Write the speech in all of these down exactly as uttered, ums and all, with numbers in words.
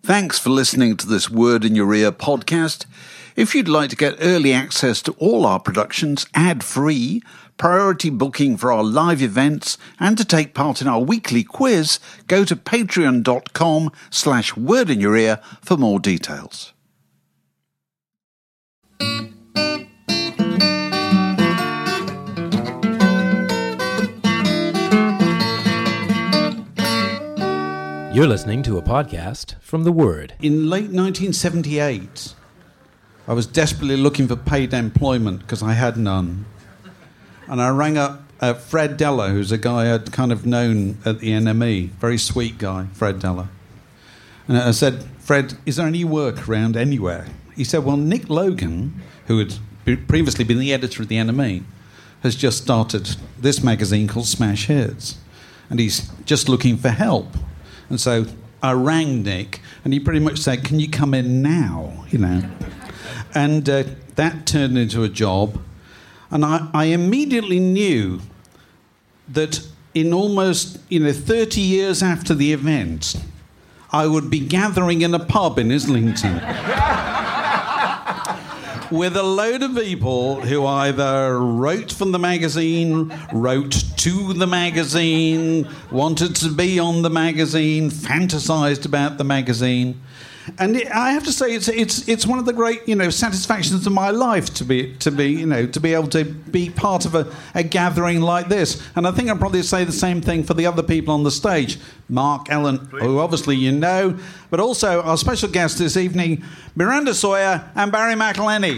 Thanks for listening to this Word in Your Ear podcast. If you'd like to get early access to all our productions ad-free, priority booking for our live events, and to take part in our weekly quiz, go to patreon.com slash word in your ear for more details. You're listening to a podcast from The Word. In late nineteen seventy-eight, I was desperately looking for paid employment because I had none. And I rang up uh, Fred Della, who's a guy I'd kind of known at the N M E. Very sweet guy, Fred Della. And I said, Fred, is there any work around anywhere? He said, well, Nick Logan, who had be- previously been the editor of the N M E, has just started this magazine called Smash Hits. And he's just looking for help. And so I rang Nick, and he pretty much said, can you come in now, you know? And uh, that turned into a job. And I, I immediately knew that in almost, you know, thirty years after the event, I would be gathering in a pub in Islington with a load of people who either wrote from the magazine, wrote to the magazine, wanted to be on the magazine, fantasized about the magazine. And it, I have to say, it's it's it's one of the great, you know, satisfactions of my life to be to be you know to be able to be part of a, a gathering like this. And I think I'll probably say the same thing for the other people on the stage, Mark, Ellen, who obviously you know, but also our special guest this evening, Miranda Sawyer and Barry McElhenney.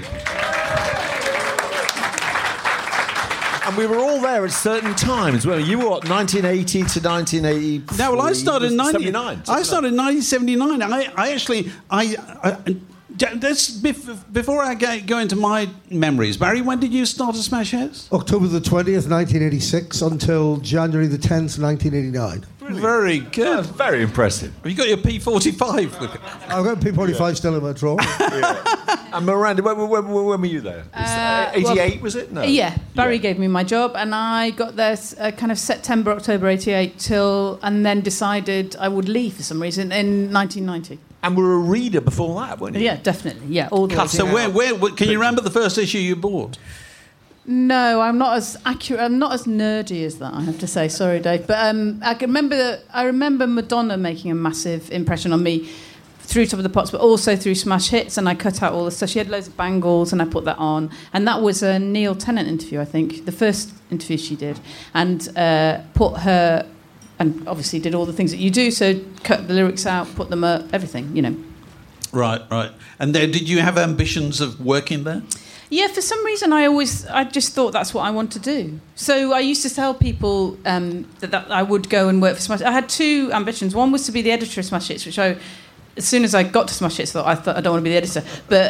And we were all there at certain times. Well, you were what, nineteen eighty to nineteen eighty? No, well, I started in nineteen seventy-nine. I started in nineteen seventy-nine. I, I actually, I, I that's before I go into my memories. Barry, when did you start at Smash Hits? October the twentieth, nineteen eighty-six, until January the tenth, nineteen eighty-nine. Brilliant. Very good. Yeah, very impressive. Have you got your P forty-five with it? I've got P forty-five yeah. still in my drawer. Yeah. And Miranda, when, when, when, when were you there? Uh, eighty-eight, well, was it? No. Yeah, Barry yeah. gave me my job, and I got there uh, kind of September, October eighty-eight, till, and then decided I would leave for some reason in nineteen ninety. And were a reader before that, weren't you? Yeah, definitely. Yeah, all the way. So where, where, where, can you remember the first issue you bought? No, I'm not as accurate. I'm not as nerdy as that, I have to say. Sorry, Dave. But um, I can remember. I remember Madonna making a massive impression on me through Top of the Pops, but also through Smash Hits. And I cut out all the stuff. She had loads of bangles, and I put that on. And that was a Neil Tennant interview, I think, the first interview she did, and uh, put her. And obviously did all the things that you do. So cut the lyrics out, put them up, everything. You know. Right, right. And there, did you have ambitions of working there? Yeah, for some reason I always, I just thought that's what I want to do. So I used to tell people um, that, that I would go and work for Smash. I had two ambitions. One was to be the editor of Smash Hits, which I, as soon as I got to Smash Hits, I thought I thought I don't want to be the editor. But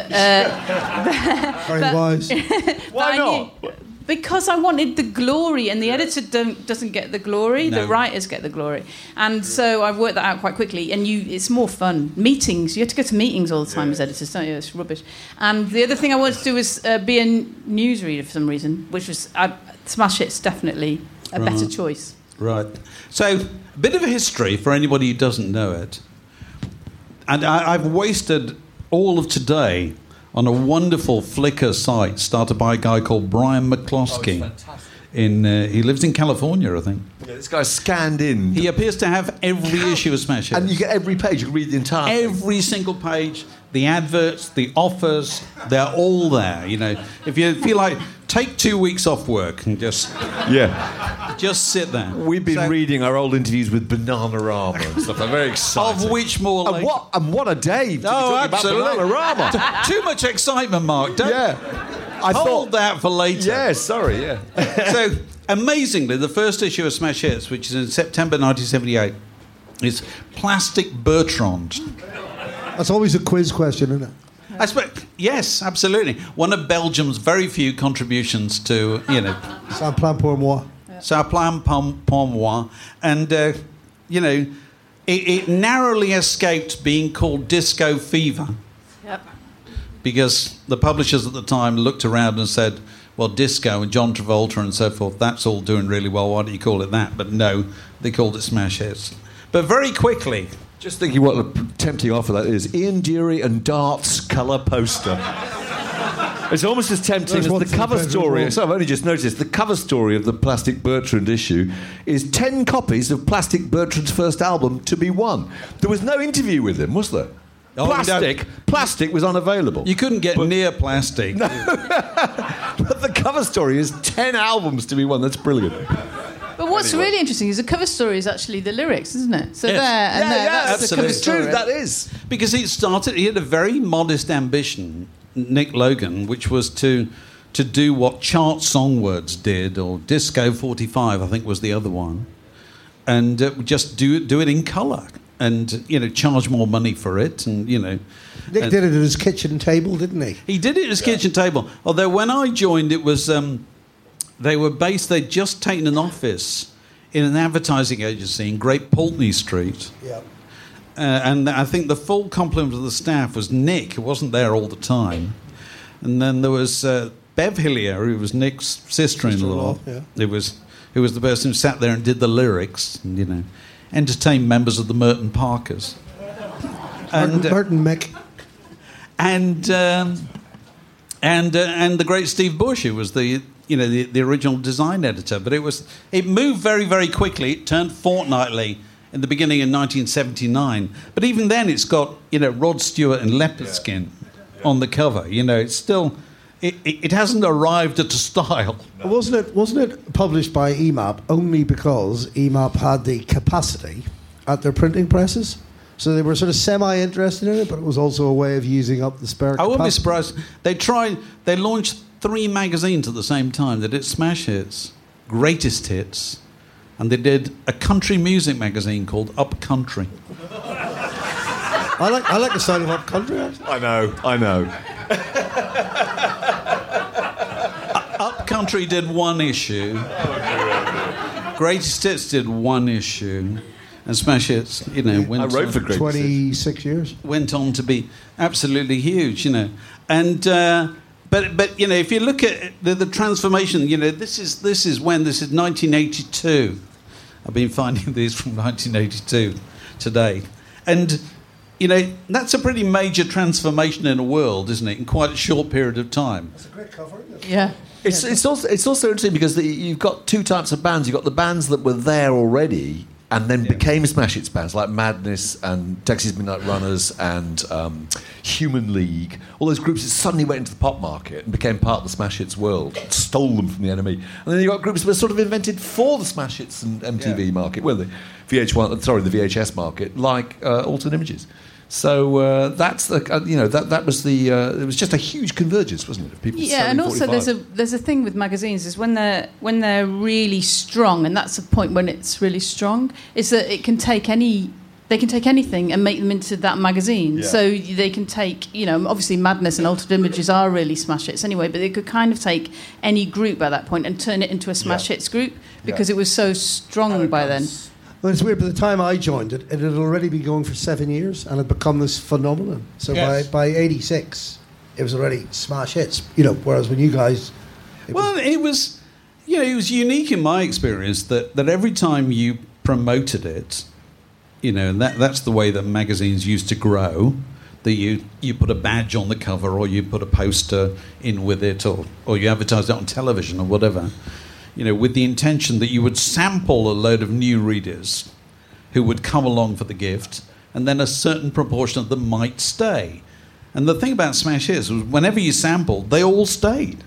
uh, very but, wise. Why not? Knew, because I wanted the glory, and the editor don't, doesn't get the glory. No. The writers get the glory, and so I worked that out quite quickly. And you, it's more fun. Meetings, you have to go to meetings all the time yeah. as editors, don't you? It's rubbish. And the other thing I wanted to do was uh, be a newsreader for some reason, which was I, Smash Hits definitely a right. better choice. Right. So a bit of a history for anybody who doesn't know it, and I, I've wasted all of today on a wonderful Flickr site started by a guy called Brian McCloskey. Oh, in uh, he lives in California, I think. Yeah, this guy's scanned in. He appears to have every How? issue of Smash Hits. And you get every page, you can read the entire Every thing. single page, the adverts, the offers, they're all there. You know, if you feel like, take two weeks off work and just yeah, just sit there. We've been so, reading our old interviews with Bananarama and stuff. I'm very excited. Of which more later. And what, and what a day to oh, be talking absolutely. about Bananarama. Too much excitement, Mark. Don't yeah. I hold thought, that for later. Yeah, sorry, yeah. So, amazingly, the first issue of Smash Hits, which is in September nineteen seventy-eight, is Plastic Bertrand. That's always a quiz question, isn't it? I expect, yes, absolutely. One of Belgium's very few contributions to, you know... Sans plan pour moi. Sans plan pour moi. And, uh, you know, it, it narrowly escaped being called Disco Fever. Yep. Because the publishers at the time looked around and said, well, disco and John Travolta and so forth, that's all doing really well. Why don't you call it that? But no, they called it Smash Hits. But very quickly, Just thinking what a tempting offer that is. Ian Dury and darts colour poster. It's almost as tempting There's as one the thing cover for story. everyone. So I've only just noticed the cover story of the Plastic Bertrand issue is ten copies of Plastic Bertrand's first album to be won. There was no interview with him, was there? Oh, Plastic, no. Plastic was unavailable. You couldn't get But- near Plastic. But the cover story is ten albums to be won. That's brilliant. But what's Anyway. really interesting is the cover story is actually the lyrics, isn't it? So Yes. there and yeah, there, yeah, that's absolutely. the cover It's true, story. that is. Because he started, he had a very modest ambition, Nick Logan, which was to to do what Chart Songwords did, or Disco forty-five, I think was the other one, and uh, just do do it in colour, and you know, charge more money for it, and you know. Nick and did it at his kitchen table, didn't he? He did it at his kitchen table. Although when I joined, it was um, they were based. They'd just taken an office in an advertising agency in Great Pulteney Street. Yeah. Uh, and I think the full complement of the staff was Nick, who wasn't there all the time. And then there was uh, Bev Hillier, who was Nick's sister-in-law. Sister-in-law, yeah. Who was, who was the person who sat there and did the lyrics, and, you know, entertained members of the Merton Parkers. Martin, uh, Martin Mick. and um, and uh, and the great Steve Bush, who was the you know the, the original design editor. But it was it moved very very quickly. It turned fortnightly in the beginning of nineteen seventy-nine. But even then, it's got you know Rod Stewart and leopard skin on the cover. You know, it's still it, it, it hasn't arrived at a style. Wasn't it? Wasn't it published by E M A P only because E M A P had the capacity at their printing presses? So they were sort of semi-interested in it, but it was also a way of using up the spare capacity. I wouldn't be surprised. They tried. They launched three magazines at the same time. They did Smash Hits, Greatest Hits, and they did a country music magazine called Up Country. I like I like the sound of Up Country, actually. I know, I know. Up Country did one issue. Greatest Hits did one issue. And Smash Hits, you know, went I wrote on, for Greatest Hits. twenty-six years. went on to be absolutely huge, you know. And uh, but but you know, if you look at the, the transformation, you know, this is this is when this is nineteen eighty-two. I've been finding these from nineteen eighty-two today, and you know that's a pretty major transformation in a world, isn't it? In quite a short period of time. That's a great cover, isn't it? Yeah. It's, it's, also, it's also interesting because the, you've got two types of bands. You've got the bands that were there already and then became Smash Hits bands like Madness and Texas Midnight Runners and um, Human League. All those groups that suddenly went into the pop market and became part of the Smash Hits world, stole them from the enemy. And then you've got groups that were sort of invented for the Smash Hits and M T V Yeah. market, well, the V H one, sorry, the V H S market, like uh, Alternate Images. So uh, that's the uh, you know that that was the uh, it was just a huge convergence, wasn't it? Of people Yeah, and selling also there's a forty-five. there's a thing with magazines is when they're when they're really strong, and that's the point when it's really strong, is that it can take any they can take anything and make them into that magazine. Yeah. So they can take, you know, obviously Madness and Altered Images are really smash hits anyway, but they could kind of take any group at that point and turn it into a smash Yeah. hits group because it was so strong by then. Well, it's weird. By the time I joined it, it had already been going for seven years and had become this phenomenon. So Yes. by by eighty-six, it was already smash hits. You know, whereas when you guys, it was- Well, it was, you know, it was unique in my experience that, that every time you promoted it, you know, and that, that's the way that magazines used to grow, that you, you put a badge on the cover or you put a poster in with it or, or you advertised it on television or whatever, you know, with the intention that you would sample a load of new readers who would come along for the gift and then a certain proportion of them might stay. And the thing about Smash Hits was whenever you sampled, they all stayed.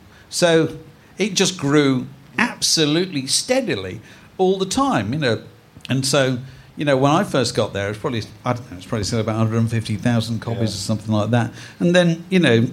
So it just grew absolutely steadily all the time, you know. And so, you know, when I first got there, it was probably, I don't know, it's probably still about one hundred fifty thousand copies or something like that. And then, you know,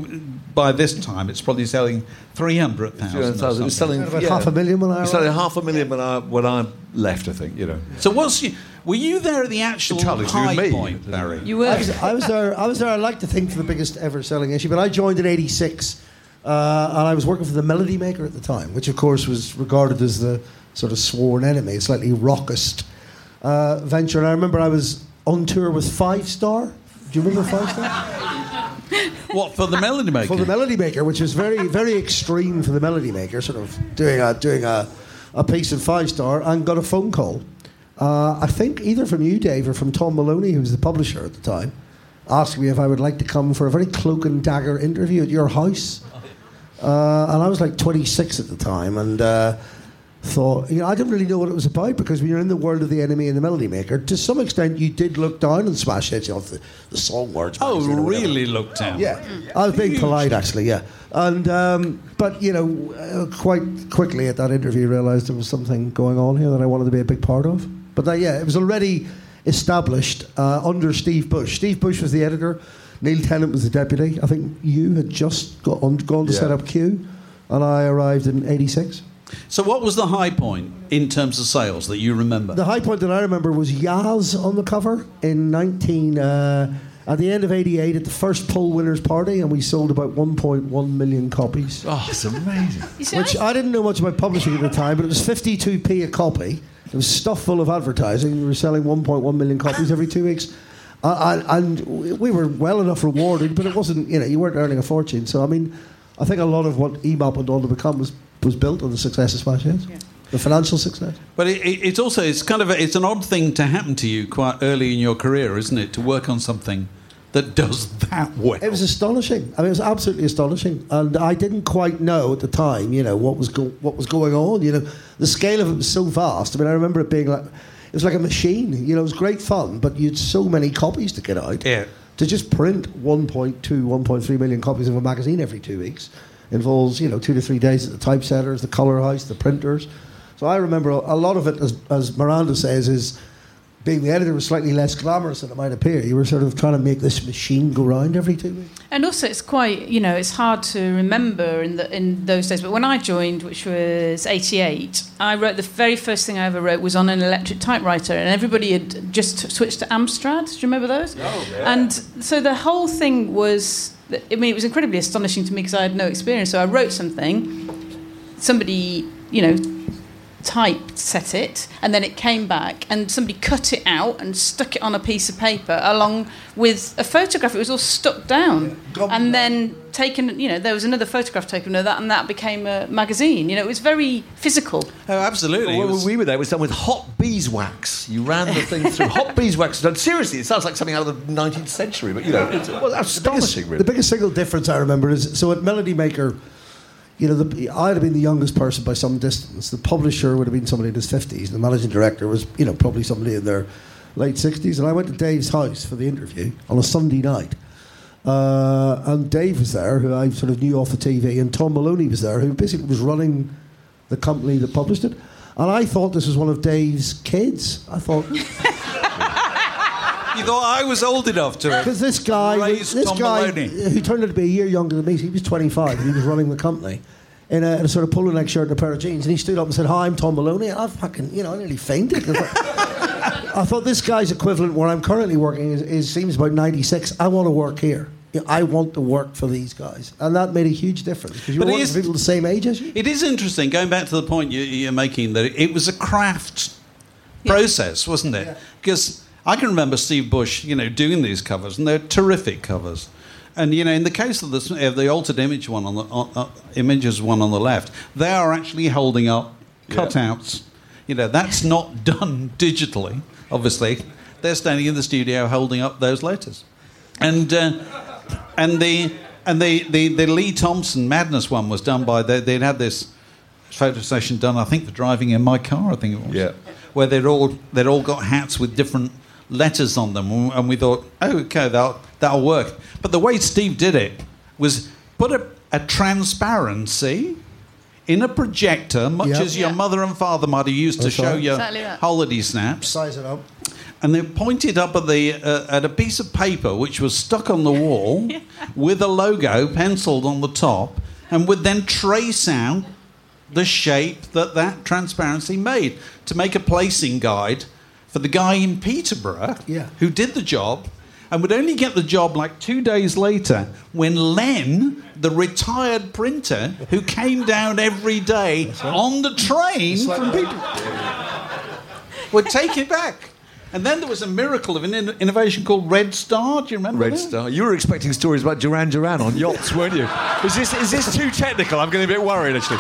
by this time, it's probably selling three hundred thousand. It was selling about yeah. half a million when I It was selling half a million when I when I left, I think. You know. So what's you, were you there at the actual Entirely to do with high me. point, Barry? You were. I was, I was there. I was there. I like to think for the biggest ever selling issue, but I joined in eighty-six, uh, and I was working for the Melody Maker at the time, which of course was regarded as the sort of sworn enemy, slightly raucous uh, venture. And I remember I was on tour with Five Star. Do you remember Five Star? What, for the Melody Maker? For the Melody Maker, which was very, very extreme for the Melody Maker, sort of doing a doing a, a piece of Five Star, and got a phone call Uh, I think either from you, Dave, or from Tom Maloney, who was the publisher at the time, asked me if I would like to come for a very cloak and dagger interview at your house. Uh, and I was like twenty-six at the time, and uh, thought, you know, I didn't really know what it was about, because when you're in the world of the Enemy and the Melody Maker, to some extent you did look down on Smash Hits, you know, the, the song words. Oh, magazine or whatever. really looked down? Yeah, I was being polite, actually, yeah. And um, but you know, uh, quite quickly at that interview, realised there was something going on here that I wanted to be a big part of. But that, yeah, it was already established uh, under Steve Bush. Steve Bush was the editor. Neil Tennant was the deputy. I think you had just got on, gone to Yeah. set up Q, and I arrived in eighty-six. So what was the high point in terms of sales that you remember? The high point that I remember was Yaz on the cover in nineteen. Uh, at the end of eighty-eight, at the first poll winners party, and we sold about one point one million copies. Oh, it's amazing. You see, Which I, I didn't know much about publishing at the time, but it was fifty-two p a copy. It was stuffed full of advertising. We were selling one point one million copies every two weeks. Uh, and we were well enough rewarded, but it wasn't, you know, you weren't earning a fortune. So, I mean, I think a lot of what E M O P went on to become was, was built on the success of Smash Hits. Yeah. The financial success. But it, it, it's also, it's kind of, a, it's an odd thing to happen to you quite early in your career, isn't it? To work on something that does that well. It was astonishing. I mean, it was absolutely astonishing. And I didn't quite know at the time, you know, what was go- what was going on. You know, the scale of it was so vast. I mean, I remember it being like, it was like a machine. You know, it was great fun, but you had so many copies to get out. Yeah. To just print one point two, one point three million copies of a magazine every two weeks involves, you know, two to three days at the typesetters, the colour house, the printers. So I remember a lot of it, as, as Miranda says, is being the editor was slightly less glamorous than it might appear. You were sort of trying to make this machine go round every two weeks. and also it's quite, you know, it's hard to remember in the, in those days. But when I joined, which was eighty-eight, I wrote the very first thing I ever wrote was on an electric typewriter, and everybody had just switched to Amstrad. Do you remember those? Oh, yeah. And so the whole thing was, I mean, it was incredibly astonishing to me because I had no experience. So I wrote something, somebody, you know, typed set it, and then it came back and somebody cut it out and stuck it on a piece of paper along with a photograph. It was all stuck down, yeah, and then taken, you know, there was another photograph taken of that, and that became a magazine. You know, it was very physical. Oh, absolutely. Well, It was- when we were there, it was done with hot beeswax. You ran the thing through hot beeswax. And seriously, it sounds like something out of the nineteenth century, but, you know, it was astonishing, really. The biggest single difference I remember is, so at Melody Maker, you know, the, I'd have been the youngest person by some distance. The publisher would have been somebody in his fifties. The managing director was, you know, probably somebody in their late sixties. And I went to Dave's house for the interview on a Sunday night. Uh, and Dave was there, who I sort of knew off the T V, and Tom Maloney was there, who basically was running the company that published it. And I thought this was one of Dave's kids. I thought... You thought I was old enough to Because this guy, raise this Tom guy Maloney. who turned out to be a year younger than me, he was twenty-five and he was running the company in a, in a sort of polo neck shirt and a pair of jeans. And he stood up and said, "Hi, I'm Tom Maloney." And I fucking, you know, I nearly fainted. I thought this guy's equivalent where I'm currently working is, is seems about ninety-six. I want to work here. You know, I want to work for these guys. And that made a huge difference because you're But it working is- for people the same age as you. It is interesting, going back to the point you, you're making, that it was a craft process, wasn't it? Yeah. Because I can remember Steve Bush, you know, doing these covers, and they're terrific covers. And, you know, in the case of the, of the altered image one on the uh, uh, images one on the left, they are actually holding up cutouts. You know, that's not done digitally, obviously. They're standing in the studio holding up those letters. And uh, and the and the, the, the Lee Thompson Madness one was done by, they, they'd had this photo session done, I think, for Driving in My Car, I think it was. Yeah. Where they'd all they'd all got hats with different letters on them, and we thought, oh, okay, that'll that'll work. But the way Steve did it was put a, a transparency in a projector, much Yep. as your Yeah. mother and father might have used That's to show right. you Exactly that. holiday snaps. Size it up. And they pointed up at the uh, at a piece of paper which was stuck on the wall with a logo penciled on the top, and would then trace out the shape that that transparency made to make a placing guide for the guy in Peterborough Yeah. who did the job, and would only get the job like two days later when Len, the retired printer who came down every day on the train from Peterborough, would take it back. And then there was a miracle of an in- innovation called Red Star. Do you remember Red that? Star. You were expecting stories about Duran Duran on yachts, weren't you? Is this is this too technical? I'm getting a bit worried, actually.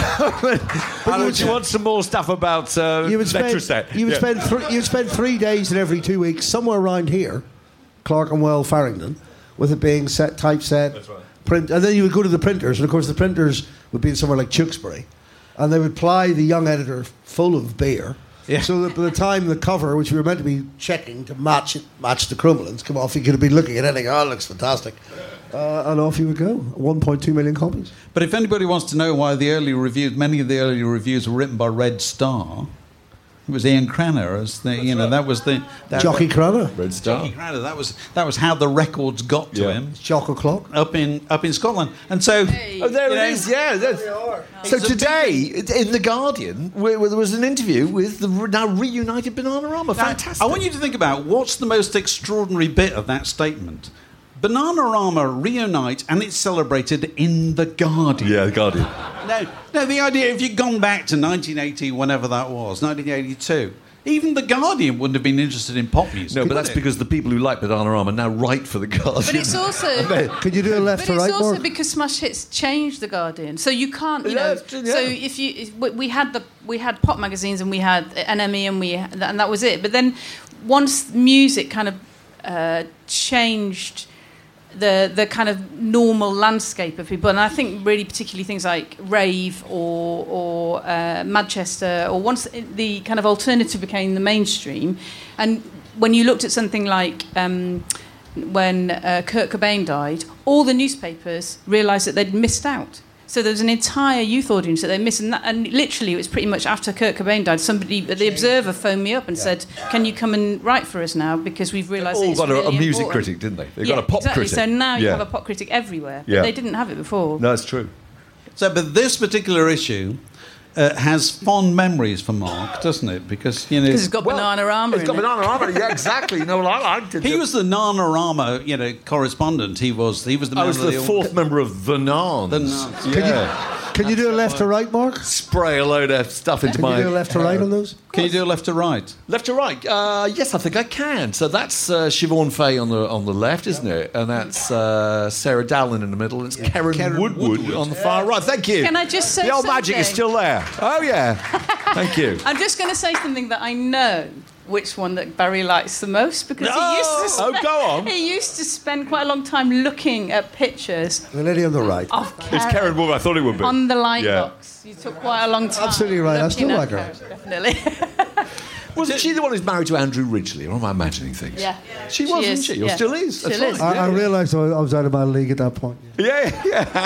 But would you want some more stuff about uh, You would spend, Letraset? you would Yeah. spend three, you'd spend three days in every two weeks somewhere around here, Clerkenwell, Farringdon, with it being set typeset. That's right. Print, and then you would go to the printers, and of course the printers would be in somewhere like Tewkesbury, and they would ply the young editor full of beer. Yeah. So that by the time the cover, which we were meant to be checking to match it, match the Crumlins, come off, you could have been looking at anything. Oh, it looks fantastic, uh, and off you would go. one point two million copies. But if anybody wants to know why the early reviews, many of the early reviews were written by Red Star, it was Ian Cranner as the, you know, that was the that, Jockey Cranner, Red Star. Jockey Cranner. That was that was how the records got to Yeah. him Jock o'clock. up in up in Scotland. And so, Oh, there you it know, is. Yeah. That's, so It's a today, in the Guardian, where, where there was an interview with the re- now reunited Bananarama. Now, Fantastic. I want you to think about what's the most extraordinary bit of that statement. Bananarama reunite and it's celebrated in the Guardian. Yeah, the Guardian. No, no, the idea, if you'd gone back to nineteen eighty, whenever that was, nineteen eighty-two, even the Guardian wouldn't have been interested in pop music. No, but would that's it? because the people who like Bananarama now write for the Guardian. But it's also. Could you do a left But to it's right, also Mark? because smash hits changed the Guardian, so you can't, you Yeah, know. it's- yeah. So if you, if we- we had the we had pop magazines and we had N M E and we and that was it. But then once music kind of uh, changed the the kind of normal landscape of people, and I think really particularly things like rave or or uh, Manchester, or once the kind of alternative became the mainstream, and when you looked at something like um, when uh, Kurt Cobain died, all the newspapers realised that they'd missed out. So there was an entire youth audience that they missed, and, that, and literally it was pretty much after Kurt Cobain died, somebody, the Observer, phoned me up and said, "Can you come and write for us now because we've realised all that it's got a, really a music important." critic, didn't they? They Yeah, got a pop exactly. critic. So now you Yeah. have a pop critic everywhere. But Yeah. they didn't have it before. No, it's true. So, but this particular issue uh, has fond memories for Mark, doesn't it? Because, you know... Because it's got banana armour It's got in it. banana armour. Yeah, exactly. You know, well, I, I did. He the- was the Nanarama, you know, correspondent. He was he was the I man was of the the fourth member of the Nans. The Nans. Yeah. Can you do a left to right, Mark? Spray a load of stuff into Can my you do a left to right on those? Can you do a left to right? left to right. Uh, yes, I think I can. So that's uh, Siobhan Fay on the on the left, isn't it? And that's uh, Sarah Dallin in the middle. And it's Karen, Karen Woodward, Woodward. on the far right. Thank you. Can I just say the old magic is something? still there. Oh yeah. Thank you. I'm just going to say something that I know which one that Barry likes the most, because No! he used to Oh, spend, go on. he used to spend quite a long time looking at pictures The lady on the right. of It's Karen Karen Woodward. I thought it would be. on the light Yeah. box. You took quite a long time. Absolutely right. I still looking like at her. Karen, definitely. Wasn't she the one who's married to Andrew Ridgeley? Or am I imagining things? Yeah. She She was, is, wasn't she? Or yeah. still is. That's Still is. right. I, I realised I was out of my league at that point. Yeah,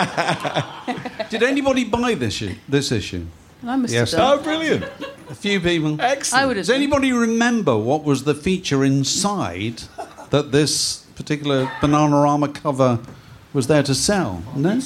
yeah. Did anybody buy this issue? This issue? I must Yes. have done. Oh, brilliant. A few people. Excellent. I would have Does anybody remember what was the feature inside that this particular Bananarama cover was there to sell? No.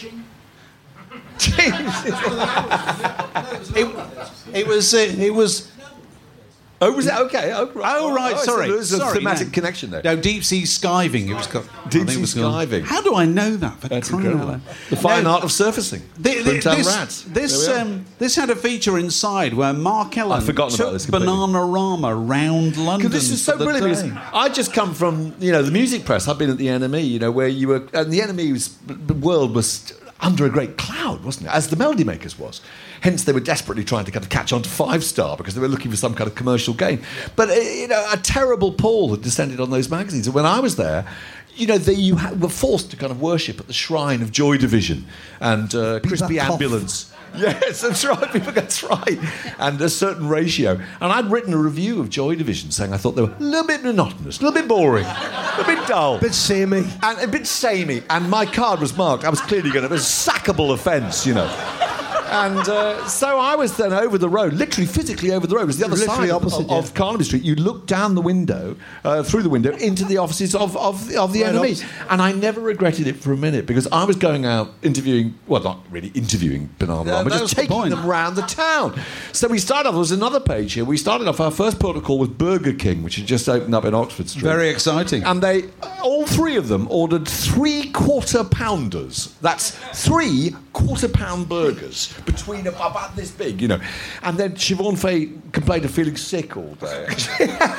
It, it was. Uh, it was. Oh, was it? Okay. Oh, right. Oh right, so sorry. There's a sorry, thematic no. connection there. No, deep sea skiving. It was called. I Deep think it sea was called- skiving. How do I know that? For That's crying out incredible. loud. The fine No, art of surfacing. thi- thi- Brimtown this, Rats. This There we are. um, this had a feature inside where Mark Ellen I'd forgotten took about this completely. Bananarama round London. Because this is so for the brilliant. day. Because I just come from, you know, the music press. I've been at the N M E, you know, where you were, and the N M E was, the world was under a great cloud, wasn't it? As the Melody Makers was. Hence, they were desperately trying to kind of catch on to Five Star because they were looking for some kind of commercial gain. But uh, you know, a terrible pall had descended on those magazines. And when I was there, you know, they, you ha- were forced to kind of worship at the shrine of Joy Division and uh, Crispy that cough. Ambulance. Yes, that's right. People, that's right. And a certain ratio. And I'd written a review of Joy Division saying I thought they were a little bit monotonous, a little bit boring, a bit dull. Bit samey. And a bit samey. And my card was marked. I was clearly going to... It was a sackable offence, you know. And uh, so I was then over the road, literally physically over the road. It was the other Literally side of, opposite, of, yeah. of Carnaby Street. You look down the window, uh, through the window, into the offices of, of, the- of the Right N M E. opposite. And I never regretted it for a minute because I was going out interviewing, well, not really interviewing Banana Yeah, Rama, that was just the taking point. them round the town. So we started off, there was another page here. We started off, our first protocol was Burger King, which had just opened up in Oxford Street. Very exciting. And they, all three of them, ordered three quarter pounders. That's three quarter pound burgers between about this big, you know. And then Siobhan Fay complained of feeling sick all day.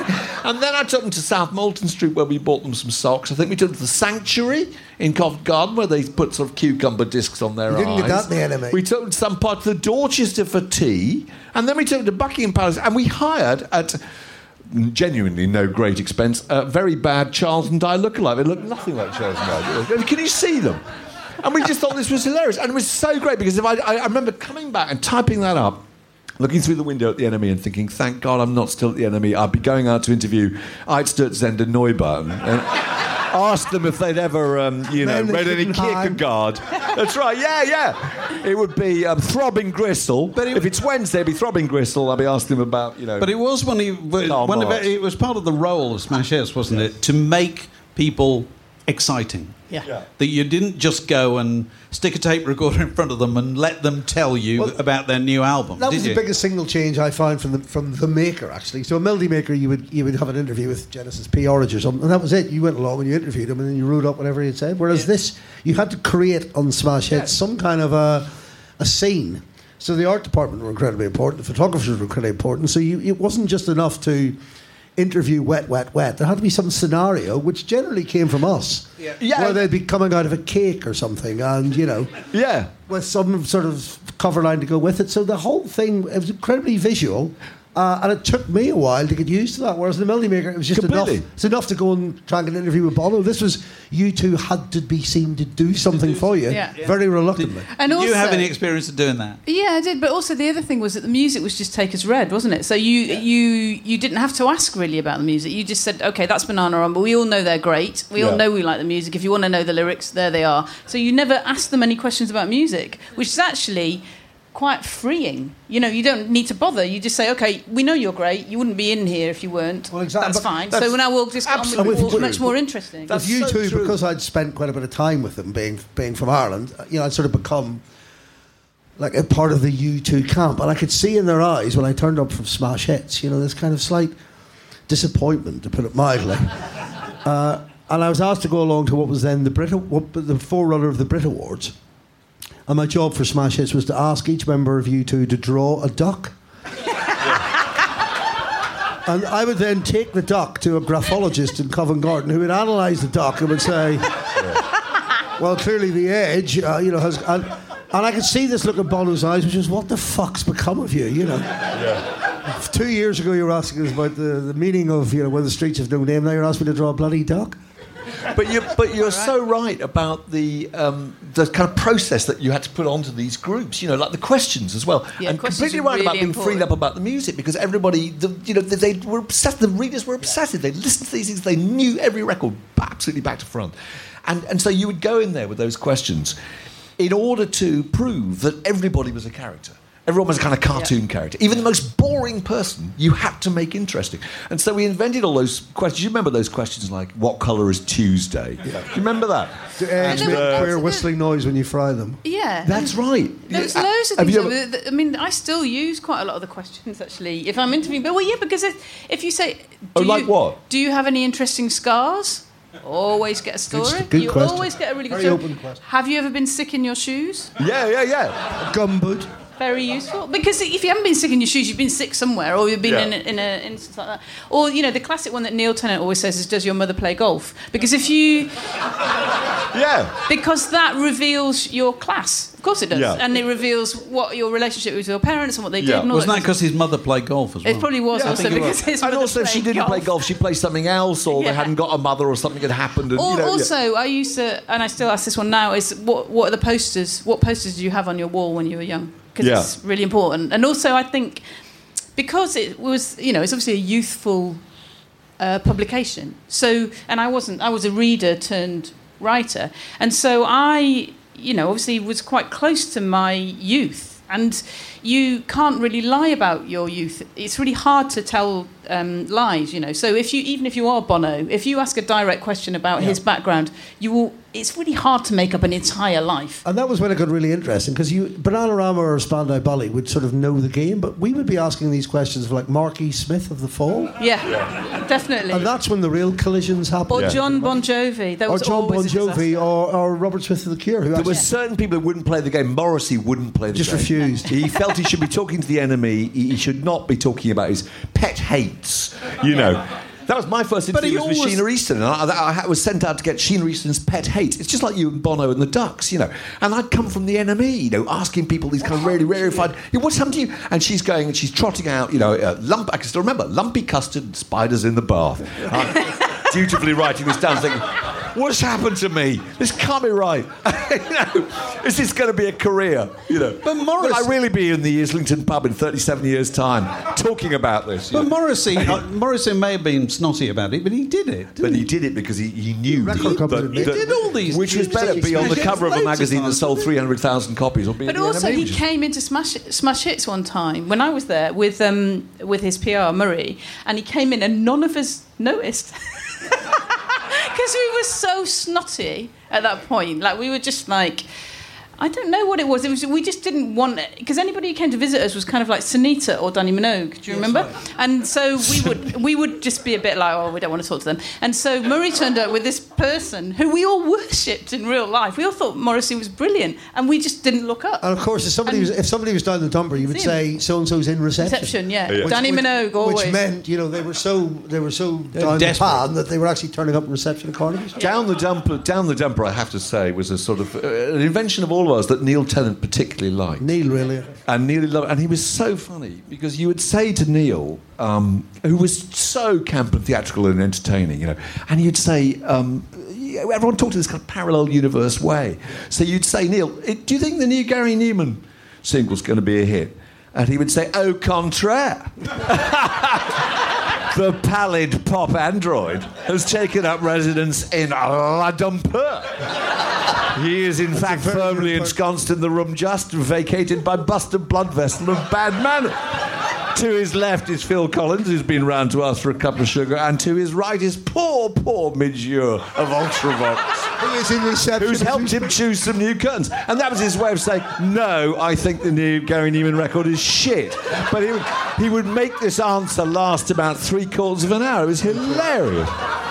And then I took them to South Molton Street where we bought them some socks. I think we took them to the Sanctuary in Covent Garden where they put sort of cucumber discs on their You didn't eyes. get that in the enemy. We took them to some part of the Dorchester for tea. And then we took them to Buckingham Palace. And we hired at genuinely no great expense a very bad Charles and Di lookalike. They look nothing like Charles and Di. Can you see them? And we just thought this was hilarious. And it was so great because if I, I, I remember coming back and typing that up, looking through the window at the enemy and thinking, thank God I'm not still at the enemy. I'd be going out to interview Einstürzende Neubauten and ask them if they'd ever, um, you know, read any Kierkegaard. That's right, yeah, yeah. It would be um, Throbbing Gristle. But it, if it's Wednesday, it'd be Throbbing Gristle. I'll be asking them about, you know... But it was one of, one of it, it was part of the role of Smash Hits, wasn't it? To make people exciting. Yeah. Yeah. That you didn't just go and stick a tape recorder in front of them and let them tell you Well, about their new album. That did was you? the biggest signal change I found from the from the maker, actually. So a melody maker, you would you would have an interview with Genesis P. Orridge or something, and that was it. You went along and you interviewed him, and then you wrote up whatever he had said. Whereas Yeah. this, you had to create on Smash Hits some kind of a a scene. So the art department were incredibly important. The photographers were incredibly important. So you, it wasn't just enough to interview wet, wet, wet. There had to be some scenario, which generally came from us. Yeah. Yeah. Where they'd be coming out of a cake or something, and, you know, Yeah. with some sort of cover line to go with it. So the whole thing, it was incredibly visual. Uh, and it took me a while to get used to that. Whereas the Melody Maker, it was just Completely. enough. It's enough to go and try and get an interview with Bono. This was you two had to be seen to do something for you, Yeah. very reluctantly. And Did also, you have any experience of doing that? Yeah, I did. But also the other thing was that the music was just take as read, wasn't it? So you you you didn't have to ask really about the music. You just said, okay, that's Bananarama, but we all know they're great. We Yeah. all know we like the music. If you want to know the lyrics, there they are. So you never asked them any questions about music, which is actually quite freeing. You know, you don't need to bother. You just say, okay, we know you're great. You wouldn't be in here if you weren't. Well, exactly. That's But fine. that's so now we'll just get on with absolutely what's true. much more interesting. That's With you so two, true. because I'd spent quite a bit of time with them, being being from Ireland, you know, I'd sort of become like a part of the U two camp, and I could see in their eyes when I turned up from Smash Hits, you know, this kind of slight disappointment, to put it mildly. uh, and I was asked to go along to what was then the Brit, what, the forerunner of the Brit Awards. And my job for Smash Hits was to ask each member of U two to draw a duck. And I would then take the duck to a graphologist in Covent Garden who would analyse the duck and would say, well, clearly the edge, uh, you know, has... And, and I could see this look in Bono's eyes, which is, what the fuck's become of you, you know? Yeah. Two years ago you were asking us about the, the meaning of, you know, where the streets have no name. Now you're asking me to draw a bloody duck. But you, but you're so right about the um, the kind of process that you had to put onto these groups. You know, like the questions as well, Yeah, and questions completely are right about really being freed important. up about the music because everybody, the, you know, they, they were obsessed. The readers were obsessive. They listened to these things. They knew every record absolutely back to front, and and so you would go in there with those questions in order to prove that everybody was a character. Everyone was a kind of cartoon Yeah. character. Even the most boring person, you had to make interesting. And so we invented all those questions. You remember those questions like, what colour is Tuesday? Yeah. Do you remember that? The eggs And make there a was- queer whistling noise when you fry them. Yeah. That's right. There's Yeah. loads of Have things. you though, ever- that- I mean, I still use quite a lot of the questions actually. If I'm interviewing, but well, yeah, because if, if you say, do Oh, like you, what? Do you have any interesting scars? Always get a story. good you question. always get a really good Very story. open question. Have you ever been sick in your shoes? Yeah, yeah, yeah. Gumboot. Very useful, because if you haven't been sick in your shoes, you've been sick somewhere, or you've been Yeah. in, a, in an instance like that. Or, you know, the classic one that Neil Tennant always says is, does your mother play golf? Because if you... Yeah. Because that reveals your class. Of course it does. Yeah. And it reveals what your relationship was with your parents and what they did. Yeah. And all Wasn't that that because his mother played golf as well? It probably was Yeah, I also think it because was. his And mother also, if she played didn't play golf, she played something else, or Yeah. they hadn't got a mother, or something had happened. And, Al- you know, yeah. also, I used to, and I still ask this one now, is what, what are the posters? What posters do you have on your wall when you were young? Because Yeah. it's really important. And also, I think, because it was, you know, it's obviously a youthful uh, publication. So, and I wasn't, I was a reader turned writer. And so I, you know, obviously was quite close to my youth. And you can't really lie about your youth. It's really hard to tell um, lies, you know. So if you, even if you are Bono, if you ask a direct question about his background, you will. It's really hard to make up an entire life. And that was when it got really interesting, because you, Bananarama or Spandau Ballet would sort of know the game, but we would be asking these questions of like Marky Smith of The Fall. Yeah, definitely. And that's when the real collisions happen. Or Yeah. John Bon Jovi. That Or was John Bon always a Jovi disaster. or, or Robert Smith of The Cure, who There actually were certain people who wouldn't play the game. Morrissey wouldn't play the just game. refused. He felt he should be talking to the enemy. He he should not be talking about his pet hates, you know. That was my first But he interview with always- Sheena Easton, and I, I was sent out to get Sheena Easton's pet hate. It's just like you and Bono and the Ducks, you know. And I'd come from the N M E, you know, asking people these kind of really rarefied, you know, what's happened to you? And she's going and she's trotting out, you know, uh, lump. I can still remember lumpy custard, spiders in the bath. I'm dutifully writing this down, thinking, what's happened to me? This can't be right. You know, is this going to be a career? You know, But Morris- will I really be in the Islington pub in thirty-seven years' time talking about this? you But know? Morrissey, uh, Morrissey may have been snotty about it, but he did it. But didn't he did it because he, he knew Record that- company that- did. that- He did all these which was things. better, be on the Smash cover of a hits loads of magazine that times, sold didn't three hundred thousand copies. Or be But in the also, he N M E. came into Smash, Smash Hits one time when I was there with um, with his P R Murray, and he came in and none of us noticed because we were so snotty at that point. Like we were just like. I don't know what it was. It was we just didn't want it because anybody who came to visit us was kind of like Sunita or Danny Minogue. Do you remember? And so we would we would just be a bit like, oh, we don't want to talk to them. And so Murray turned up with this person who we all worshipped in real life. We all thought Morrissey was brilliant, and we just didn't look up. And of course, if somebody And- was if somebody was down the dumper, you would See him. say so and so's in reception. Reception, yeah. Yeah. Danny which, Minogue always. Which meant, you know, they were so they were so down the desperate. pan that they were actually turning up in reception at Carnegie. Down the dumper, down the dumper. I have to say, was a sort of uh, an invention of all of us that Neil Tennant particularly liked. Neil, really. And Neil loved, and he was so funny because you would say to Neil, um, who was so camp and theatrical and entertaining, you know, and you'd say, um, yeah, everyone talked in this kind of parallel universe way. So you'd say, Neil, eh, do you think the new Gary Newman single's going to be a hit? And he would say, au contraire. The pallid pop android has taken up residence in La Dumper. He is, in fact, very firmly good point. ensconced in the room just vacated by Buster Bloodvessel of Bad Manner. To his left is Phil Collins, who's been round to ask for a cup of sugar, and to his right is poor, poor Midgure of Ultravox, He is in reception. who's helped him choose some new curtains. And that was his way of saying, no, I think the new Gary Newman record is shit. But he would, he would make this answer last about three quarters of an hour. It was hilarious.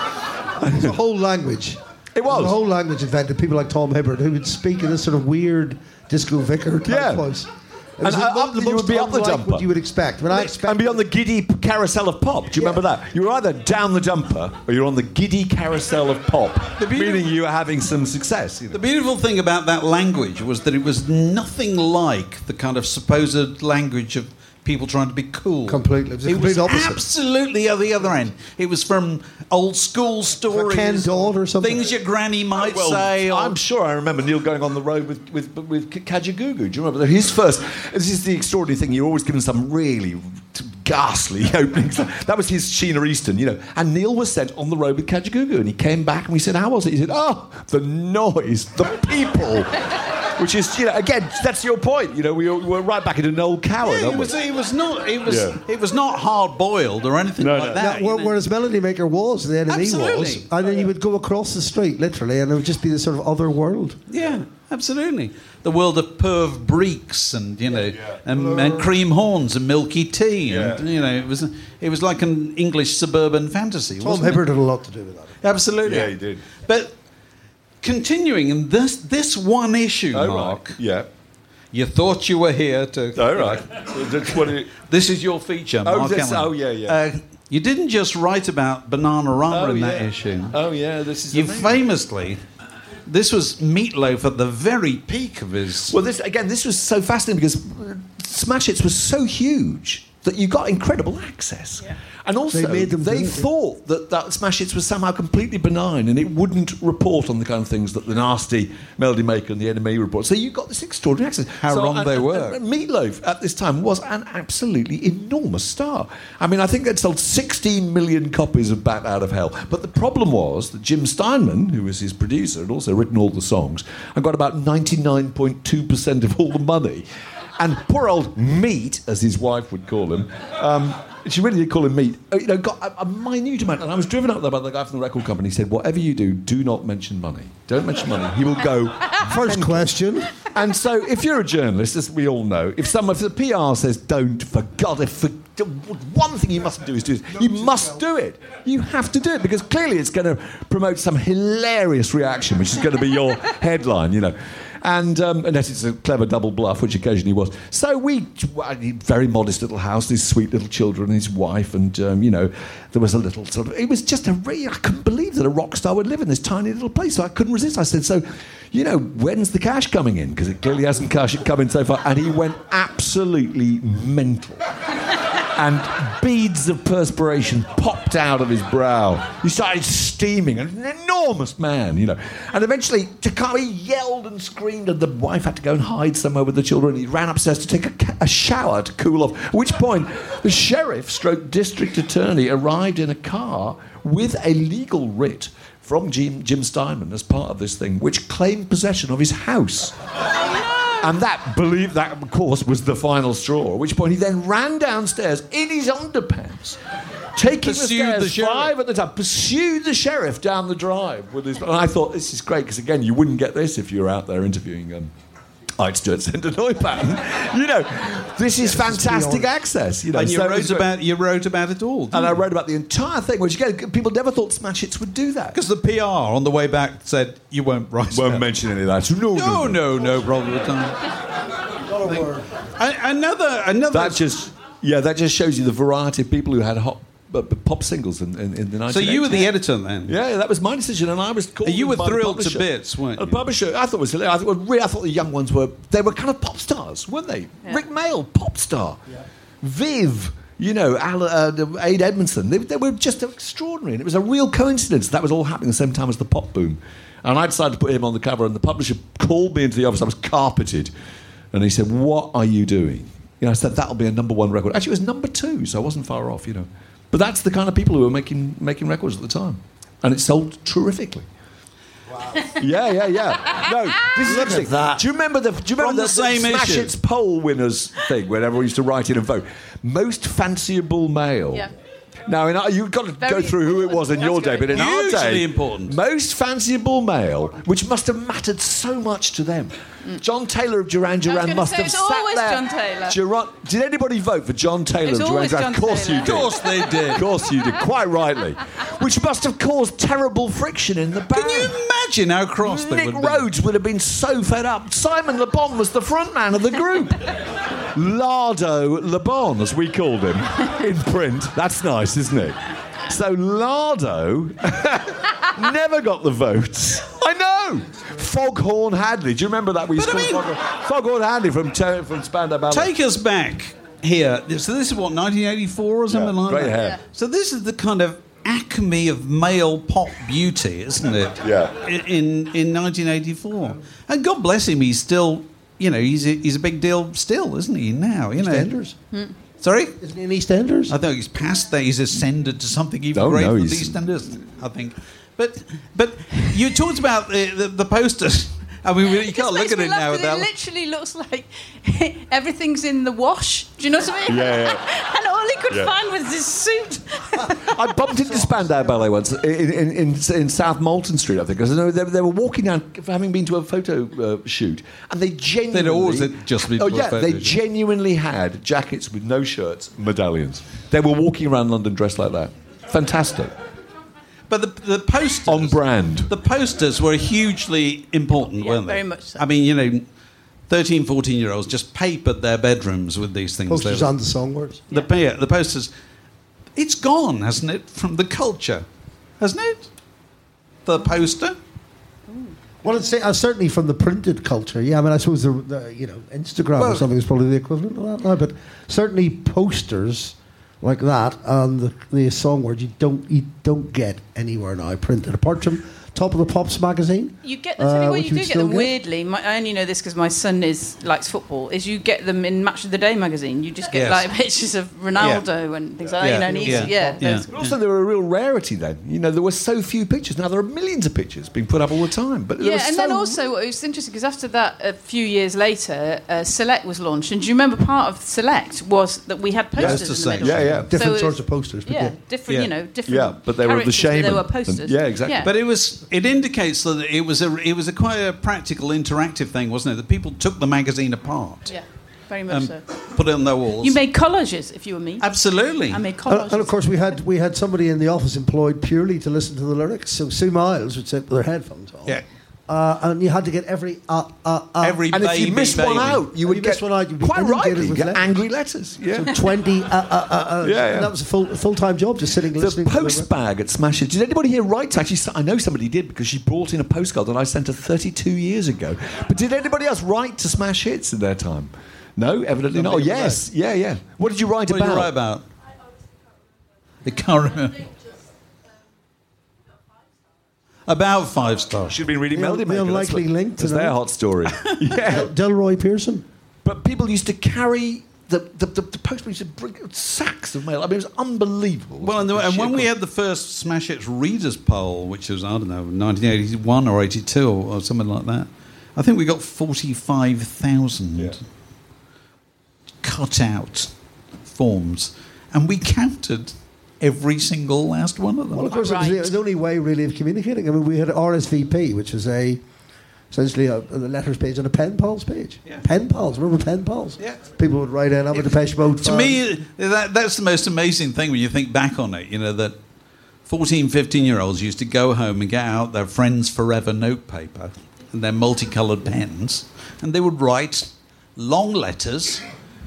It was a whole language. It was. a whole language invented. People like Tom Hibbert who would speak in this sort of weird disco vicar type Yeah. voice. It And was uh, the- up the you would most be up the unlike dumper. what you would expect. When I expect And be on the giddy carousel of pop. Do you remember that? You were either down the dumper or you're on the giddy carousel of pop, meaning you were having some success. You know? The beautiful thing about that language was that it was nothing like the kind of supposed language of people trying to be cool. Completely. It was the complete opposite. absolutely at the other end. It was from old school stories. Ken Dodd or something. Things your granny might Well, say. Or, I'm sure I remember Neil going on the road with with with Kajagoogoo. Do you remember that? His first. This is the extraordinary thing. You're always given some really t- ghastly openings. That was his Sheena Easton, you know. And Neil was sent on the road with Kajagoogoo, and he came back and we said, "How was it?" He said, "Oh, the noise, the people." Which is, you know, again, that's your point. You know, we were right back into Noel Coward, yeah, aren't it we? was. It was not. It was. Yeah. It was not hard boiled or anything No, like no. that. Now, you where- know. whereas Melody Maker was, the N M E was, Absolutely. and then you would go across the street, literally, and it would just be this sort of other world. Yeah, absolutely. The world of Perv Breeks and you know, and, and cream horns and milky tea, and you know, it was it was like an English suburban fantasy. Tom wasn't it? Hibbert had a lot to do with that. Absolutely. Yeah, he did. But continuing in this this one issue, Oh, Mark, right. Yeah. you thought you were here to. All right. That's what it, This is your feature, Oh, Mark this- Ellen. oh, yeah, yeah. Uh, you didn't just write about Bananarama Oh, in that yeah. issue. Oh, yeah, this is You amazing. famously, this was Meatloaf at the very peak of his. Well, this again, this was so fascinating because uh, Smash Hits was so huge that you got incredible access. And also, They they, made them do it. thought that, that Smash Hits was somehow completely benign and it wouldn't report on the kind of things that the nasty Melody Maker and the N M E report. So you got this extraordinary access. How So, wrong and- they and- were. and Meatloaf at this time was an absolutely enormous star. I mean, I think they'd sold sixteen million copies of Bat Out of Hell. But the problem was that Jim Steinman, who was his producer, had also written all the songs and got about ninety-nine point two percent of all the money. And poor old Meat, as his wife would call him, um, she really did call him Meat, uh, you know, got a, a minute amount. And I was driven up there by the guy from the record company. He said, whatever you do, do not mention money. Don't mention money. He will go. First question. And so, if you're a journalist, as we all know, if someone, if the P R says don't, for God, if for, one thing you mustn't do is do this, you must do it. You have to do it because clearly it's going to promote some hilarious reaction, which is going to be your headline, you know. And um, unless it's a clever double bluff, which occasionally was. So we, very modest little house, these sweet little children, his wife, and, um, you know, there was a little sort of, it was just a really, I couldn't believe that a rock star would live in this tiny little place. So I couldn't resist. I said, so, you know, when's the cash coming in? Because it clearly hasn't cash come in so far. And he went absolutely mental. And beads of perspiration popped out of his brow. He started steaming, an enormous man, you know. And eventually, Takami yelled and screamed, and the wife had to go and hide somewhere with the children. He ran upstairs to take a, ca- a shower to cool off. At which point, the sheriff, stroke district attorney, arrived in a car with a legal writ from Jim, Jim Steinman as part of this thing, which claimed possession of his house. And that, believe that, of course, was the final straw. At which point he then ran downstairs in his underpants, taking Pursued the stairs the sheriff. five at the time, pursued the sheriff down the drive with his. And I thought, this is great because again, you wouldn't get this if you were out there interviewing um, Ike Stewart-Center Neupatten. You know, this is fantastic access. You know, And you so it wrote was great. about you wrote about it all. And I wrote about the entire thing, which again, people never thought Smash Hits would do that. Because the P R on the way back said you won't write. Won't about mention any of that. No, No, no, no problem at all. Not a word. A- Another, another. That just, yeah, that just shows you the variety of people who had hot, uh, pop singles in, in, in the nineteen eighties. So you were the editor then. Yeah, yeah, that was my decision, and I was called. You were by the thrilled to publisher. bits, weren't The you? publisher, I thought it was hilarious. I thought, well, really, I thought the young ones were they were kind of pop stars, weren't they? Yeah. Rick Mail, pop star. Yeah. Viv, you know, Al, uh, Aid Edmondson. They, they were just extraordinary, and it was a real coincidence that was all happening at the same time as the pop boom. And I decided to put him on the cover, and the publisher called me into the office. I was carpeted, and he said, "What are you doing?" You know, I said, "That'll be a number one record." Actually, it was number two, so I wasn't far off, you know. But that's the kind of people who were making making records at the time, and it sold terrifically. Wow. Yeah, yeah, yeah. No, this is Look at interesting. that. Do you remember the? Do you remember From the, the same Smash issue. Hits poll winners thing when everyone used to write in and vote? Most fanciable male. Yeah. Now, in our, you've got to go Very through who it was in your That's day, but in our Hugely day, important. most fanciable male, which must have mattered so much to them. John Taylor of Duran Duran gonna must say, have it's sat always there. John Taylor. Duran, did anybody vote for John Taylor It's of Duran always Duran? John Of course Taylor. you did. Of course they did. Of course you did. Quite rightly. Which must have caused terrible friction in the band. Can you imagine how cross they Nick would be? Rhodes would have been so fed up. Simon Le Bon was the front man of the group. Lardo Le Bon, as we called him in print. That's nice, isn't it? So Lardo never got the votes. I know. Foghorn Hadley. Do you remember that? We used But to I call mean- Foghorn, Foghorn Hadley from Ter- from Spandau Ballet. Take us back here. So this is what nineteen eighty-four or something Yeah, like great that. hair. Yeah. So this is the kind of acme of male pop beauty, isn't it? Yeah. In in nineteen eighty-four, and God bless him, he's still, you know, he's a, he's a big deal still, isn't he? Now, you know. EastEnders. Sorry. Isn't he in EastEnders? I think he's past that. He's ascended to something even Oh, greater no, than he's- EastEnders, I think. But but you talked about the, the, the posters. I mean, you It can't just look makes at me it laugh now 'cause without. It literally looks like everything's in the wash. Do you know what I mean? Yeah, yeah. And all he could Yeah. find was this suit. I bumped into Spandau Ballet once in, in, in, in South Moulton Street, I think. Because I know they, they were walking down, having been to a photo uh, shoot, and they genuinely... They'd always just been Oh, to a yeah, photo they shoot. genuinely had jackets with no shirts, medallions. They were walking around London dressed like that. Fantastic. But the, the posters... On brand. The posters were hugely important, Yeah, weren't they? very much so. I mean, you know, thirteen, fourteen-year-olds just papered their bedrooms with these things. Posters They were- on the songwords. The, yeah, the posters... It's gone, hasn't it, from the culture? Hasn't it? The poster? Well, it's uh, certainly from the printed culture. Yeah, I mean, I suppose the, the you know Instagram Well- or something is probably the equivalent of that now. But certainly posters like that and the, the songword you don't you don't get anywhere now printed apart from Top of the Pops magazine. You get them. Tell you Uh, what, which you do we get still them get. weirdly. My, I only know this because my son is likes football. Is you get them in Match of the Day magazine. You just get Yes. like pictures of Ronaldo and things like that. Yeah. You know, and he's, Yeah. yeah, Yeah. those- But also, they were a real rarity then. You know, there were so few pictures. Now there are millions of pictures being put up all the time. But there Yeah, was and so then also it was interesting because after that, a few years later, uh, Select was launched. And do you remember part of Select was that we had Yeah, posters it's the in the same. middle? Yeah, yeah. Different So it sorts was- of posters. But Yeah, yeah. different, Yeah. you know, different. Yeah, but they were of the characters, but shaman. They were And- posters. yeah, exactly. But it was it indicates that it was a it was a quite a practical interactive thing, wasn't it? That people took the magazine apart, yeah, very much um, so. put it on their walls. You made collages if you were me. Absolutely. I made And, collages. and of course, we had we had somebody in the office employed purely to listen to the lyrics. So Sue Miles would sit with her headphones on. Yeah. Uh, and you had to get every uh, uh, uh. Every And baby, if you missed baby. one out, you would you get missed one out, you'd be quite inundated rightly with get letters. angry letters. Yeah. So twenty. Uh, uh, uh, uh, Yeah, yeah. That was a full full time job, just sitting The listening. to post bag at Smash Hits. Did anybody here write? Actually, I know somebody did because she brought in a postcard that I sent her thirty-two years ago. But did anybody else write to Smash Hits in their time? No, evidently not. Oh, Nobody yes, yeah, yeah. What did you write What did about? you write about? The current. About five stars. Should have been reading The- Melody the Maker. unlikely that's what- link to that's their that. hot story. yeah. Delroy Pearson. But people used to carry the the, the, the postman used to bring sacks of mail. I mean, it was unbelievable. Well, and, the, and when we had the first Smash Hits readers poll, which was, I don't know, nineteen eighty-one or eighty-two or, or something like that, I think we got forty-five thousand Yeah. cut out forms. And we counted every single last one of them. Well, of course, it was Right. the, the only way really of communicating. I mean, we had R S V P, which was a essentially a, a letters page and a pen pals page. Yeah. Pen pals, remember pen pals? Yeah. People would write in, I'm a Depeche Mode To fan. me, that, that's the most amazing thing when you think back on it, you know, that fourteen, fifteen-year-olds used to go home and get out their Friends Forever notepaper and their multicoloured pens, and they would write long letters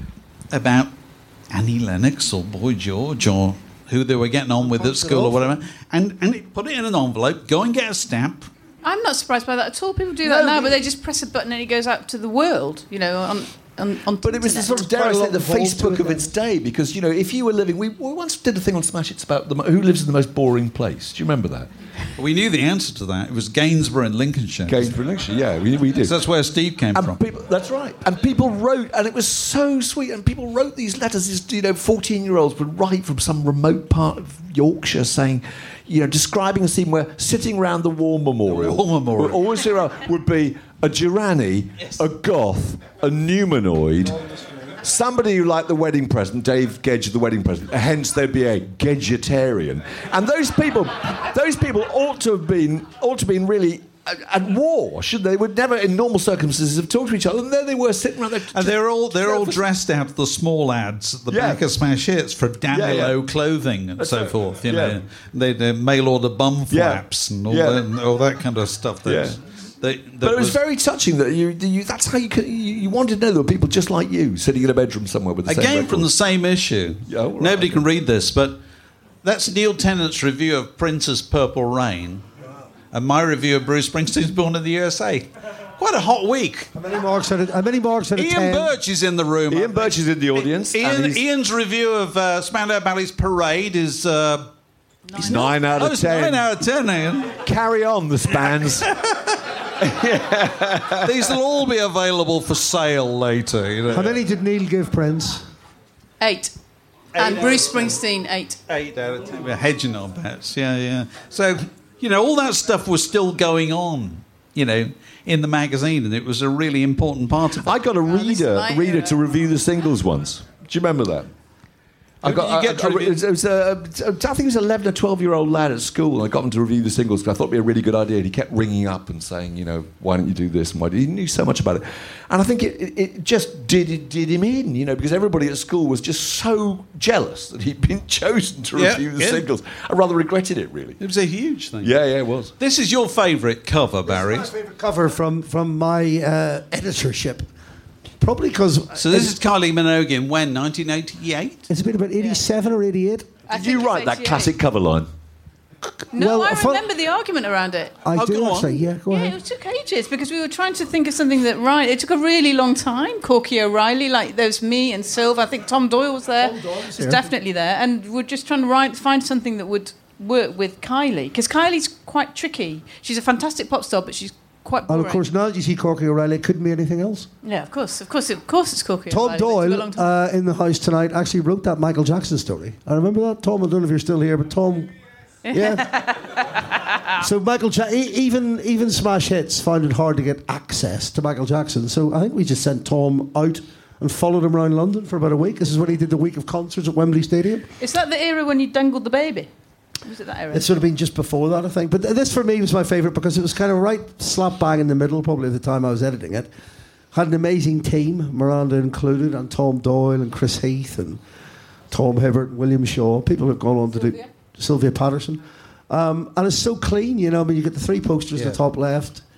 about Annie Lennox or Boy George or who they were getting on with at school or whatever, and, and it, put it in an envelope, go and get a stamp. I'm not surprised by that at all. People do that now, but they just press a button and it goes out to the world, you know, on, on, on But it was the internet. sort of, dare I Quite a say, lot the involved Facebook to it of its day, because, you know, if you were living... We, we once did a thing on Smash Hits about the, mo- who lives in the most boring place. Do you remember that? We knew the answer to that. It was Gainsborough in Lincolnshire. Gainsborough, Lincolnshire, yeah, we, we did. So that's where Steve came And from. people, that's right. And people wrote, and it was so sweet. And people wrote these letters. These, you know, fourteen-year-olds would write from some remote part of Yorkshire, saying, you know, describing a scene where sitting around the War Memorial, The War Memorial. would always sitting around would be a Durrani, a Goth, a Numanoid. Somebody who liked the wedding present, Dave Gedge, the wedding present. Hence, there'd be a Gedgetarian, and those people, those people ought to have been, ought to have been really at, at war, should they? Would never, in normal circumstances, have talked to each other. And there they were sitting around there. And they're all they're all dressed out, the small ads at the Yeah. back of Smash Hits for Danilo Yeah, yeah. clothing and That's so right. forth. You Yeah. know, they they mail order bum Yeah. flaps and all Yeah. that and all that kind of stuff. That's, Yeah. they, that But it was, very touching that you, you that's how you, could, you you wanted to know there were people just like you sitting in a bedroom somewhere with the same again from the records. same issue. Yeah, all right, Nobody okay. can read this, but that's Neil Tennant's review of Prince's Purple Rain, and my review of Bruce Springsteen's Born in the U S A. Quite a hot week. How many marks out of, how many marks out of Ian ten? Birch is in the room. I Ian think. Birch is in the audience. and Ian, he's, Ian's review of uh, Spandau Ballet's Parade is uh, he's nine out oh, of it's ten. nine out of ten. Ian. Carry on, the Spans. These will all be available for sale later. You know. How many did Neil give Prince? Eight. And Bruce Springsteen, eight. Eight out of ten. We're hedging our bets. Yeah, yeah. So, you know, all that stuff was still going on, you know, in the magazine, and it was a really important part of it. I got a this is reader my reader era. to review the singles once. Do you remember that? I Who got. did you get I, to I, review? it was, it was a, I think it was an eleven or twelve year old lad at school, and I got him to review the singles because I thought it'd be a really good idea. And he kept ringing up and saying, you know, why don't you do this? And why? He knew so much about it, and I think it, it, it just did it did him in, you know, because everybody at school was just so jealous that he'd been chosen to Yeah, review the yeah. singles. I rather regretted it, really. It was a huge thing. Yeah, yeah, it was. This is your favourite cover, Barry. My favourite cover from, from my uh, editorship. Probably because... So this is Kylie Minogue in when? nineteen eighty-eight? It's been about eighty-seven or eighty-eight. I Did think you it's write that eighty-eight. classic cover line? No, Well, I fun- remember the argument around it. I Oh, do go on. actually, yeah, go Yeah, ahead. it took ages because we were trying to think of something that right. It took a really long time. Corky O'Reilly, like there was me and Silver. I think Tom Doyle was there. Tom Doyle's was here. definitely there, and we're just trying to write, find something that would work with Kylie because Kylie's quite tricky. She's a fantastic pop star, but she's quite boring. And of course, now that you see Corky O'Reilly, it couldn't be anything else. yeah, of course, of course, of course, it's Corky. Tom O'Reilly. It took a Doyle long time. uh, in the house tonight actually wrote that Michael Jackson story. I remember that. Tom, I don't know if you're still here, but Tom, yeah. So Michael, ja- e- even even Smash Hits found it hard to get access to Michael Jackson. So I think we just sent Tom out and followed him around London for about a week. This is when he did the week of concerts at Wembley Stadium. Is that the era when you dangled the baby? Was it that era? It should have been just before that, I think. But th- this for me was my favourite because it was kind of right slap bang in the middle, probably at the time I was editing it. Had an amazing team, Miranda included, and Tom Doyle and Chris Heath and Tom Hibbert and William Shaw. People have gone on to do Sylvia. Sylvia Patterson. Um, and it's so clean, you know. I mean, you get the three posters Yeah. at the top left.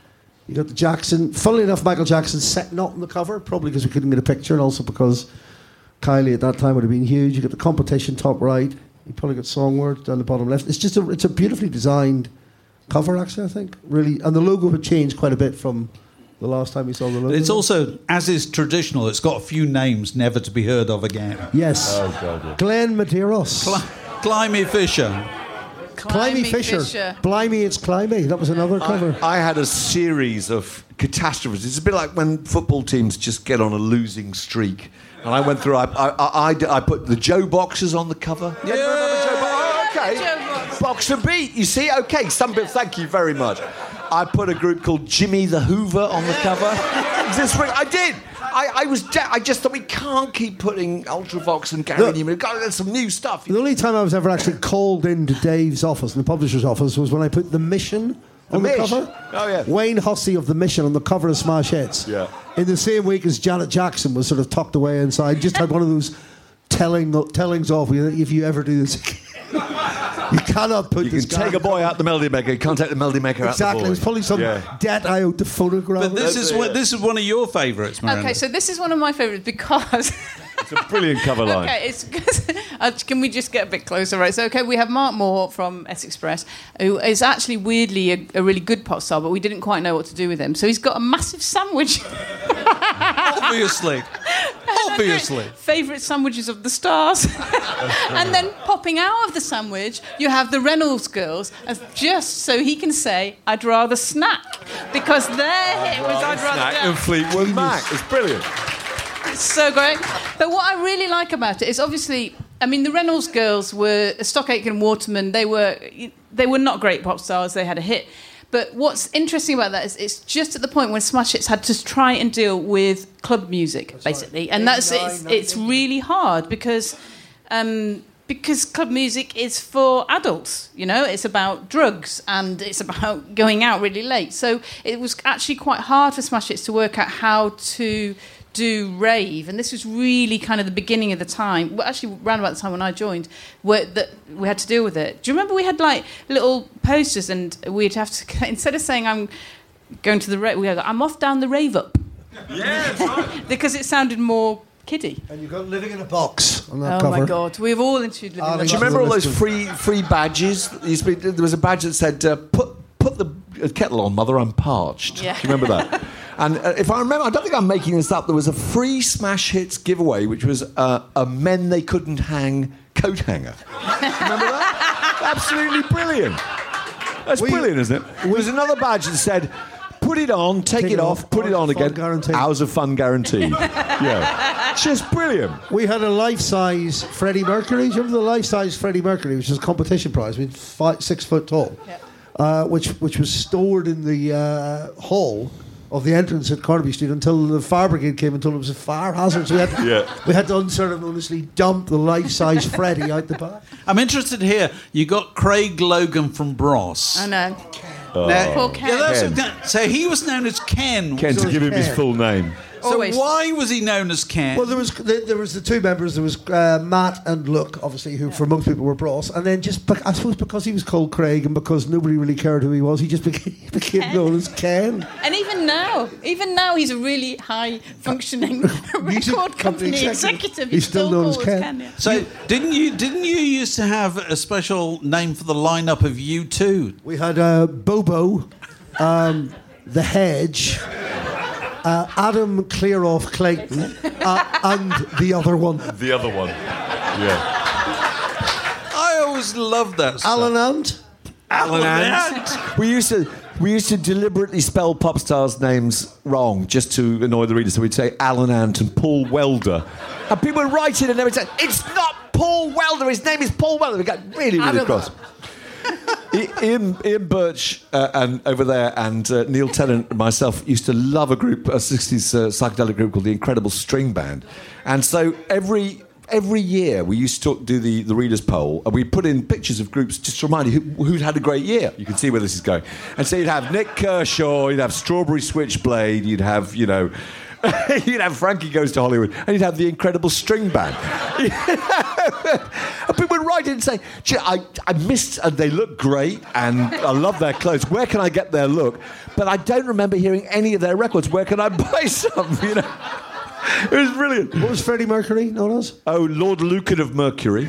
You got the Jackson. Funnily enough, Michael Jackson set not on the cover, probably because we couldn't get a picture, and also because Kylie at that time would have been huge. You got the competition top right. You probably got Songword down the bottom left. It's just a, it's a beautifully designed cover, actually, I think. Really, and the logo had changed quite a bit from the last time we saw the logo. It's also, as is traditional, it's got a few names never to be heard of again. Yes. Oh, God, yeah. Glenn Medeiros. Cl- Climby Fisher. Climby Fisher. Fisher. Blimey, it's Climby. That was another cover. I, I had a series of catastrophes. It's a bit like when football teams just get on a losing streak. And I went through, I, I, I, I, I put the Joe Boxers on the cover. Yeah. Remember Joe Bo- oh, okay. Joe Box. Boxer Beat, you see? Okay, some bit, thank you very much. I put a group called Jimmy the Hoover on the cover. This spring, I did. I, I was. De- I just thought we can't keep putting Ultravox and Gary Look, Newman. Got there's some new stuff. The only time I was ever actually called into Dave's office, in the publisher's office, was when I put The Mission on the, The cover. Mish? Oh, yeah. Wayne Hussey of The Mission on the cover of Smash Hits. Yeah. In the same week as Janet Jackson was sort of tucked away inside. Just had one of those telling tellings off. If you ever do this again. You cannot put You this can guy take a boy out the Melody Maker. You can't take the Melody Maker out the boy. Exactly. There's probably some Yeah. debt I owed to photograph. But this is, one, this is one of your favourites, Miranda. Okay, so this is one of my favourites because... It's a brilliant cover line. Okay, it's uh, can we just get a bit closer, right? So, okay, we have Mark Moore from S Express, who is actually weirdly a, a really good pop star, but we didn't quite know what to do with him. So he's got a massive sandwich. Obviously. Obviously. Favourite sandwiches of the stars. And then popping out of the sandwich, you have the Reynolds girls, as just so he can say, I'd rather snack. Because their hit was I'd rather Snack snack. and Fleetwood Mac. It's brilliant. It's so great. But what I really like about it is obviously, I mean, the Reynolds girls were Stock Aitken and Waterman. They were they were not great pop stars. They had a hit. But what's interesting about that is it's just at the point when Smash Hits had to try and deal with club music, that's basically, right. and that's it's, it's really hard because um, because club music is for adults. You know, it's about drugs and it's about going out really late. So it was actually quite hard for Smash Hits to work out how to do rave, and this was really kind of the beginning of the time, well, actually around about the time when I joined, where that we had to deal with it. Do you remember we had like little posters and we'd have to, instead of saying I'm going to the rave, we go, I'm off down the rave up. Yeah, that's right. Because it sounded more kiddie. And you've got Living in a Box on that Oh cover. my God, we've all interviewed Living Ah, in they a Do you Box. remember all those free free badges? That used to be, there was a badge that said, uh, put, put the kettle on, mother, I'm parched. Yeah. Do you remember that? And uh, if I remember, I don't think I'm making this up, there was a free Smash Hits giveaway, which was uh, a Men They Couldn't Hang coat hanger. Remember that? Absolutely brilliant. That's We- brilliant, isn't it? There was another badge that said, put it on, take, Take it it off, off, put it hours on of fun again. guaranteed. Hours of fun guaranteed. Yeah. Just brilliant. We had a life-size Freddie Mercury. Do you remember the life-size Freddie Mercury, which was a competition prize, I mean, five, six foot tall, Yeah. uh, which which was stored in the uh, hall of the entrance at Carnaby Street until the fire brigade came and told it was a fire hazard. So we had, Yeah. we had to unceremoniously dump the life-size Freddie out the back. I'm interested here. You got Craig Logan from Bros. I know. Now- Poor Ken. Yeah, that's Ken. that- so he was known as Ken. Ken, to So give him his Ken. full name. So Always. why was he known as Ken? Well, there was there, there was the two members. There was uh, Matt and Luke, obviously, who for most people were Bros. And then just, bec- I suppose, because he was called Craig and because nobody really cared who he was, he just became, he became Ken. known as Ken. And even now, even now, he's a really high-functioning Music record company company executive. executive. He's still known as called Ken. yeah. So didn't you didn't you used to have a special name for the lineup of U two? We had uh, Bobo, um, The Hedge, uh, Adam Clearoff Clayton, uh, and the other one, The other one. Yeah. I always loved that stuff. Alan Ant. Alan Ant. We used to we used to deliberately spell pop stars' names wrong just to annoy the reader. So we'd say Alan Ant and Paul Welder, and people would write it and they would say, "It's not Paul Welder. His name is Paul Welder." We got really, really Adam- cross. I- Ian, Ian Birch uh, and over there and uh, Neil Tennant and myself used to love a group, a sixties uh, psychedelic group called the Incredible String Band, and so every. Every year we used to do the, the readers' poll and we put in pictures of groups just to remind you who, who'd had a great year. You can see where this is going. And so you'd have Nick Kershaw, you'd have Strawberry Switchblade, you'd have, you know, You'd have Frankie Goes to Hollywood, and you'd have the Incredible String Band. And people would write in and say, "Gee, I, I missed, and they look great, and I love their clothes. Where can I get their look? But I don't remember hearing any of their records. Where can I buy some?" You know, it was brilliant. What was Freddie Mercury known as? Oh, Lord Lucan of Mercury.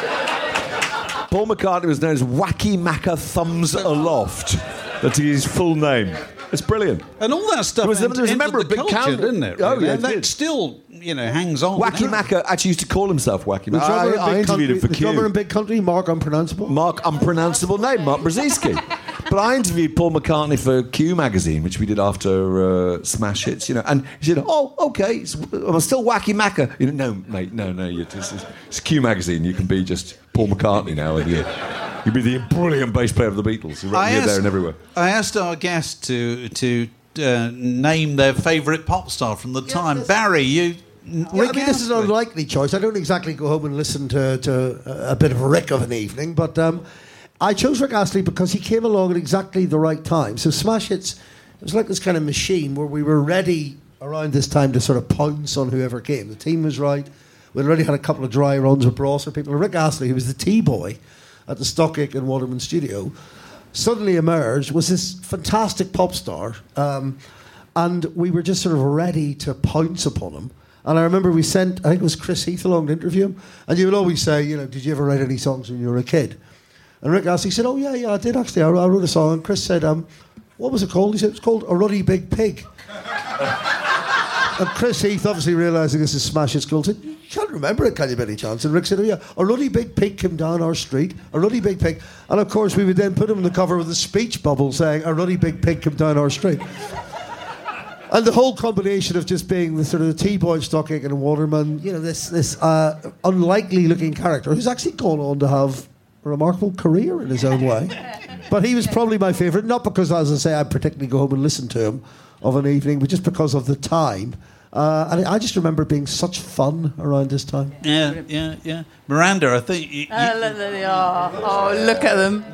Paul McCartney was known as Wacky Macca Thumbs Aloft. That's his full name. It's brilliant. And all that stuff There was- there was a entered member the of Big culture, Count- didn't it? Oh, really? yeah, it And that did. still, you know, hangs on. Wacky Macca actually used to call himself Wacky The Macca. drummer I, in I Big interviewed Country, him for the drummer in Q. Big Country, Mark Unpronounceable. Mark Unpronounceable name, Mark Brzezinski. But I interviewed Paul McCartney for Q magazine, which we did after uh, Smash Hits, you know, and he said, "Oh, okay, it's, I'm still Wacky Macca." You know, no, mate, no, no, you're just, it's, it's Q magazine. You can be just Paul McCartney now, and you you'll be the brilliant bass player of the Beatles. You're right here, there, and everywhere. I asked our guest to to uh, name their favourite pop star from the time. this- Barry, you. Yeah, I mean, this is an unlikely choice. I don't exactly go home and listen to, to a bit of Rick of an evening, but um, I chose Rick Astley because he came along at exactly the right time. So Smash Hits, it was like this kind of machine where we were ready around this time to sort of pounce on whoever came. The team was right. We'd already had a couple of dry runs with Brosser people. Rick Astley, who was the T-boy at the Stockache and Waterman studio, suddenly emerged, was this fantastic pop star, um, and we were just sort of ready to pounce upon him. And I remember we sent, I think it was Chris Heath along to interview him, and you would always say, you know, did you ever write any songs when you were a kid? And Rick Astley said, oh, yeah, yeah, I did actually. I, I wrote a song. And Chris said, um, what was it called? He said, it's called A Ruddy Big Pig. And Chris Heath, obviously realising this is Smash Hits Gold, said, you can't remember it, can you, Benny Chance? And Rick said, oh, yeah, a ruddy big pig came down our street, a ruddy big pig. And, of course, we would then put him on the cover with a speech bubble saying, a ruddy big pig came down our street. And the whole combination of just being the sort of the T-boy, Stockache and Waterman, you know, this this uh, unlikely-looking character who's actually gone on to have a remarkable career in his own way. But he was probably my favourite, not because, as I say, I particularly go home and listen to him of an evening, but just because of the time. Uh, and I just remember it being such fun around this time. Yeah, yeah, yeah. Miranda, I think. You, you, Oh, look, they are. Oh, look at them.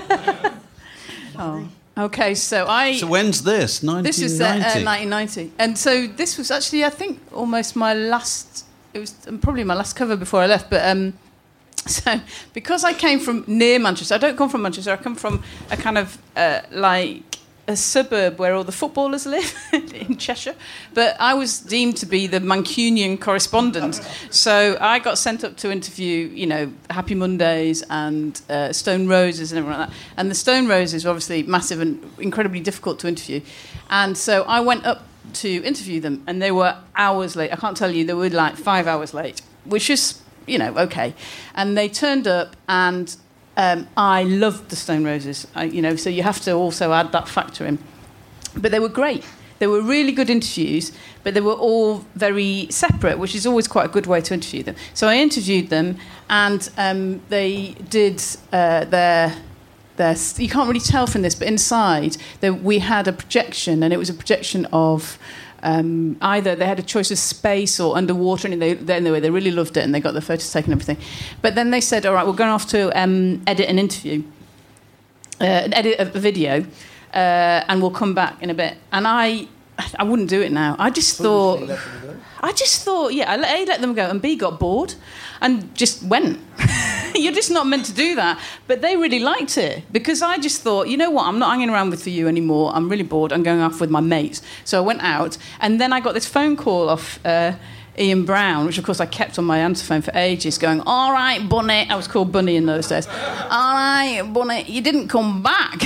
Oh. Okay, so I. so when's this? nineteen ninety? This was uh, uh, nineteen ninety, and so this was actually, I think, almost my last. It was probably my last cover before I left. But um, so because I came from near Manchester, I don't come from Manchester. I come from a kind of uh, like a suburb where all the footballers live in Cheshire. But I was deemed to be the Mancunian correspondent, so I got sent up to interview, you know, Happy Mondays and uh, Stone Roses and everything like that. And the Stone Roses were obviously massive and incredibly difficult to interview. And so I went up to interview them, and they were hours late. I can't tell you, they were like five hours late, which is, you know, okay. And they turned up, and Um, I loved the Stone Roses, I, you know, so you have to also add that factor in. But they were great. They were really good interviews, but they were all very separate, which is always quite a good way to interview them. So I interviewed them, and um, they did uh, their... their... You can't really tell from this, but inside they, we had a projection, and it was a projection of... Um, either they had a choice of space or underwater, and they, they, anyway, they really loved it, and they got their photos taken and everything. But then they said, all right, we're going off to um, edit an interview, uh, edit a video, uh, and we'll come back in a bit. And I, I wouldn't do it now. I just thought, I just thought, yeah, I let, A, let them go, and B, got bored, and just went. You're just not meant to do that. But they really liked it, because I just thought, you know what, I'm not hanging around with you anymore. I'm really bored. I'm going off with my mates. So I went out, and then I got this phone call off uh, Ian Brown, which, of course, I kept on my answer phone for ages, going, all right, Bunny. I was called Bunny in those days. All right, Bunny, you didn't come back.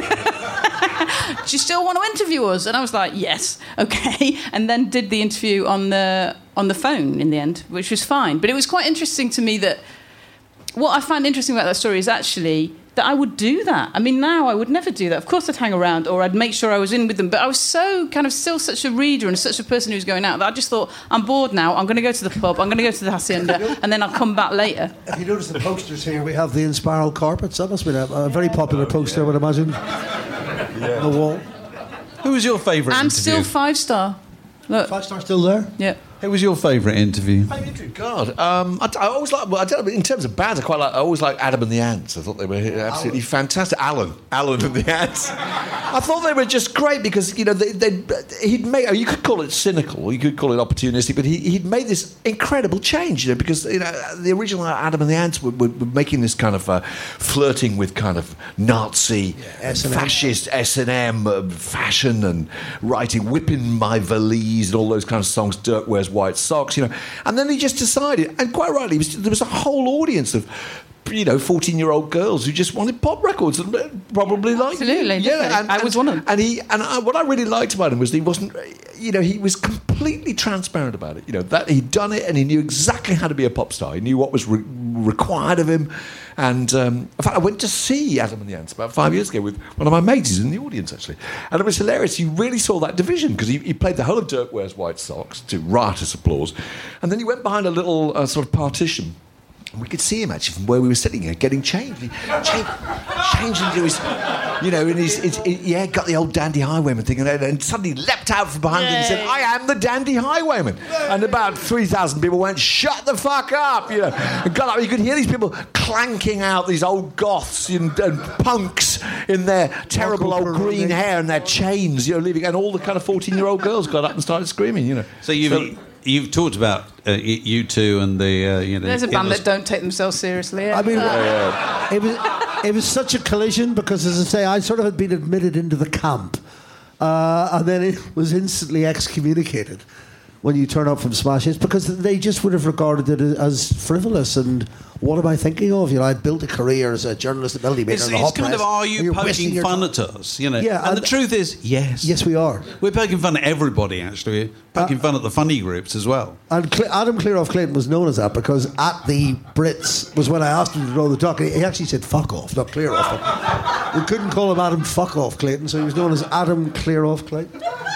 Do you still want to interview us? And I was like, yes, okay. And then did the interview on the on the phone in the end, which was fine. But it was quite interesting to me that what I find interesting about that story is actually that I would do that. I mean, now I would never do that. Of course, I'd hang around, or I'd make sure I was in with them. But I was so kind of still such a reader and such a person who's going out that I just thought, I'm bored now. I'm going to go to the pub. I'm going to go to the Hacienda, and then I'll come back later. If you notice the posters here, we have the Inspiral carpets. That must be a, a very popular poster, I would imagine. Yeah. On the wall. Who was your favourite And interview? still five star. Look. Five star still there? Yeah. Who was your favourite interview? God, um, I, I always like. Well, I don't know, in terms of bands, I quite like. I always like Adam and the Ants. I thought they were absolutely Alan. fantastic. Alan, Alan and the Ants. I thought they were just great because you know they, they he'd made. You could call it cynical, you could call it opportunistic, but he, he'd made this incredible change. You know, because you know the original Adam and the Ants were, were, were making this kind of uh, flirting with kind of Nazi, yeah, fascist S and M uh, fashion and writing "Whipping My Valise" and all those kind of songs. Dirk Wears White Socks, you know, and then he just decided, and quite rightly, was, there was a whole audience of, you know, fourteen-year-old girls who just wanted pop records and probably like, absolutely, yeah, and, I was one of them. And he, and I, what I really liked about him was that he wasn't, you know, he was completely transparent about it. You know, that he'd done it and he knew exactly how to be a pop star. He knew what was re- required of him. And um, in fact, I went to see Adam and the Ants about five years ago with one of my mates. He's in the audience, actually. And it was hilarious. You really saw that division because he, he played the whole of Dirk Wears White Socks to riotous applause. And then he went behind a little uh, sort of partition. And we could see him, actually, from where we were sitting here, getting changed. He changed, changed into his, you know, and he's, he's, he, yeah, got the old Dandy Highwayman thing, and, and suddenly leapt out from behind him and said, "I am the Dandy Highwayman." And about three thousand people went, "Shut the fuck up," you know. And got up, you could hear these people clanking out, these old goths and, and punks in their terrible old green hair and their chains, you know, leaving, and all the kind of fourteen-year-old girls got up and started screaming, you know. So you've... So, You've talked about uh, U two and the uh, you know. There's a band that don't take themselves seriously. Yeah. I mean, uh, it was it was such a collision because, as I say, I sort of had been admitted into the camp, uh, and then it was instantly excommunicated when you turn up from Smash Hits because they just would have regarded it as frivolous and what am I thinking of? You know, I built a career as a journalist at Melody Maker. It's, in the it's hot kind press, of, are you poking fun time. at us? You know, yeah, and, and the truth is, yes, yes, we are. We're poking fun at everybody. Actually, we're poking uh, fun at the funny groups as well. And Cl- Adam Clearoff Clayton was known as that because at the Brits was when I asked him to roll the talk. He actually said "fuck off," not Clearoff. We couldn't call him Adam "fuck off" Clayton, so he was known as Adam Clearoff Clayton.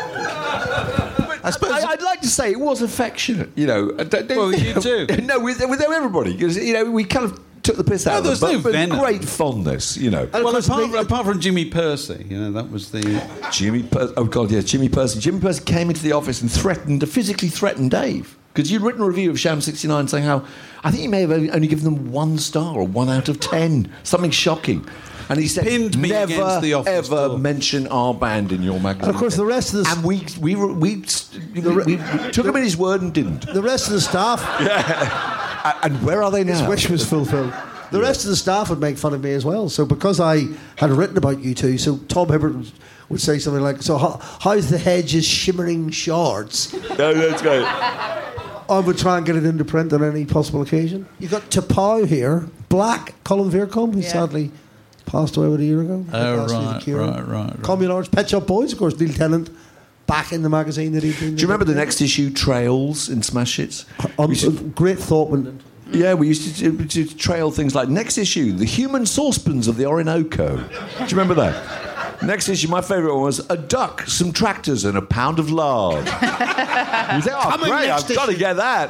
I suppose I, I'd like to say it was affectionate, you know. Well, you too. No, with, with everybody, because you know we kind of took the piss out no, of them, no but, venom. but great fondness, you know. And well, apart, they, apart from Jimmy Percy, you know, that was the Jimmy. Per- oh God, yeah, Jimmy Percy. Jimmy Percy came into the office and threatened, physically threatened Dave, because you'd written a review of Sham sixty-nine saying how I think you may have only given them one star or one out of ten, something shocking. And he said, Pinned me never, against the office ever door. mention our band in your magazine. And of course, the rest of the... And we, we, we, we, we, we took him at his word and didn't. The rest of the staff... Yeah. And where are they now? His wish was fulfilled. The rest of the staff would make fun of me as well. So because I had written about you two, so Tom Hibbert would say something like, so how, how's the hedge's shimmering shards? No, that's great. I would try and get it into print on any possible occasion. You've got Tapau here, Black, Colin Veercombe, who yeah. sadly passed away about a year ago. Oh, right, right, right, right. Communards, Pet Shop Boys, of course, Neil Tennant, back in the magazine that he'd been... Do you remember the next issue, Trails, in Smash Hits? Um, should, great thought. When, yeah, we used to, to, to trail things like, next issue, the human saucepans of the Orinoco. Do you remember that? Next issue, my favourite one was a duck, some tractors, and a pound of lard. You think, oh, Coming great, I've got to get that.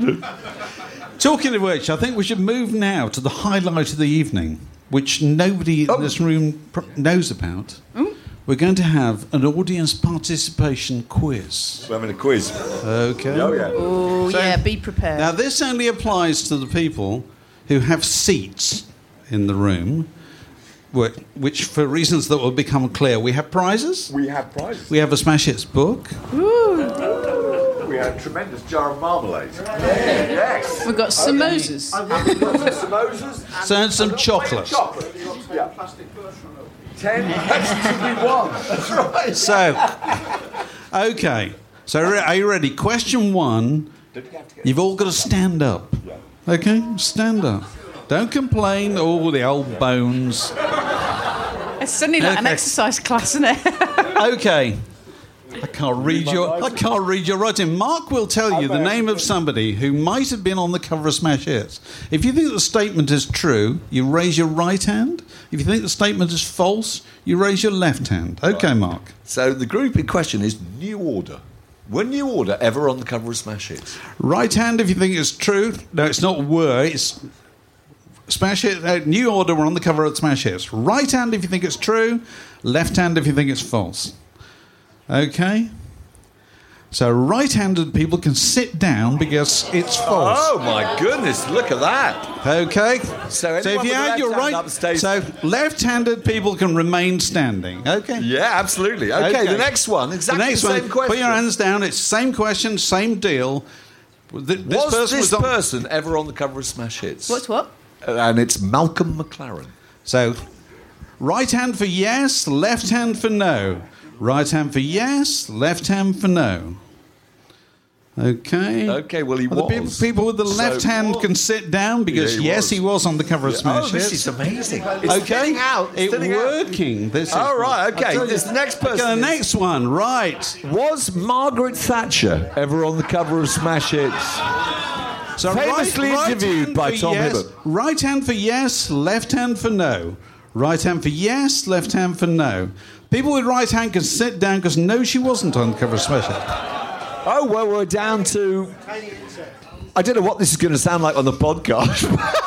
Talking of which, I think we should move now to the highlight of the evening, which nobody oh. in this room pr- knows about. Mm? We're going to have an audience participation quiz. We're having a quiz. Okay. Oh, yeah. Oh, So- yeah, be prepared. Now, this only applies to the people who have seats in the room, which, which for reasons that will become clear, we have prizes. We have prizes. We have a Smash Hits book. We had a tremendous jar of marmalade. Yes. We've got samosas. And we've got some samosas. So, and some chocolate. Chocolate. Yeah. Ten pesos to be one. That's right. So, okay. So, are you ready? Question one. You've all got to stand up. Okay? Stand up. Don't complain. Oh, the old bones. It's suddenly like an Okay. exercise class, isn't it? Okay. I can't read your I can't read your writing. Mark will tell you the name of somebody who might have been on the cover of Smash Hits. If you think the statement is true, you raise your right hand. If you think the statement is false, you raise your left hand. Okay, Mark. So the group in question is New Order. Were New Order ever on the cover of Smash Hits? Right hand if you think it's true. No, it's not were. It's Smash Hits. Uh, New Order were on the cover of Smash Hits. Right hand if you think it's true. Left hand if you think it's false. Okay. So right-handed people can sit down because it's false. Oh my goodness! Look at that. Okay. So if anyone you with add the your left hand right, up stays- so left-handed people can remain standing. Okay. Yeah, absolutely. Okay, Okay. the next one. Exactly the next the same one. question. Put your hands down. It's same question, same deal. Th- This was person this was on. person ever on the cover of Smash Hits? What's what? And it's Malcolm McLaren. So, right hand for yes, left hand for no. Right hand for yes, left hand for no. Okay. Okay, well, he Well, the was. pe- people with the So- left hand can sit down because Yeah, he yes, was. he was on the cover of Smash Oh, this Hits. is amazing. It's Okay, thinning out. It's it's thinning out. working. This is All right, I'll okay. tell you. This next person. Okay, the is- next one, right? Was Margaret Thatcher ever on the cover of Smash Hits? So Famously interviewed hand by for Tom yes, Hibbert. Right hand for yes, left hand for no. Right hand for yes, left hand for no. People with right hand can sit down because no, she wasn't on the cover of Smash Hits. Oh, well, we're down to... I don't know what this is going to sound like on the podcast.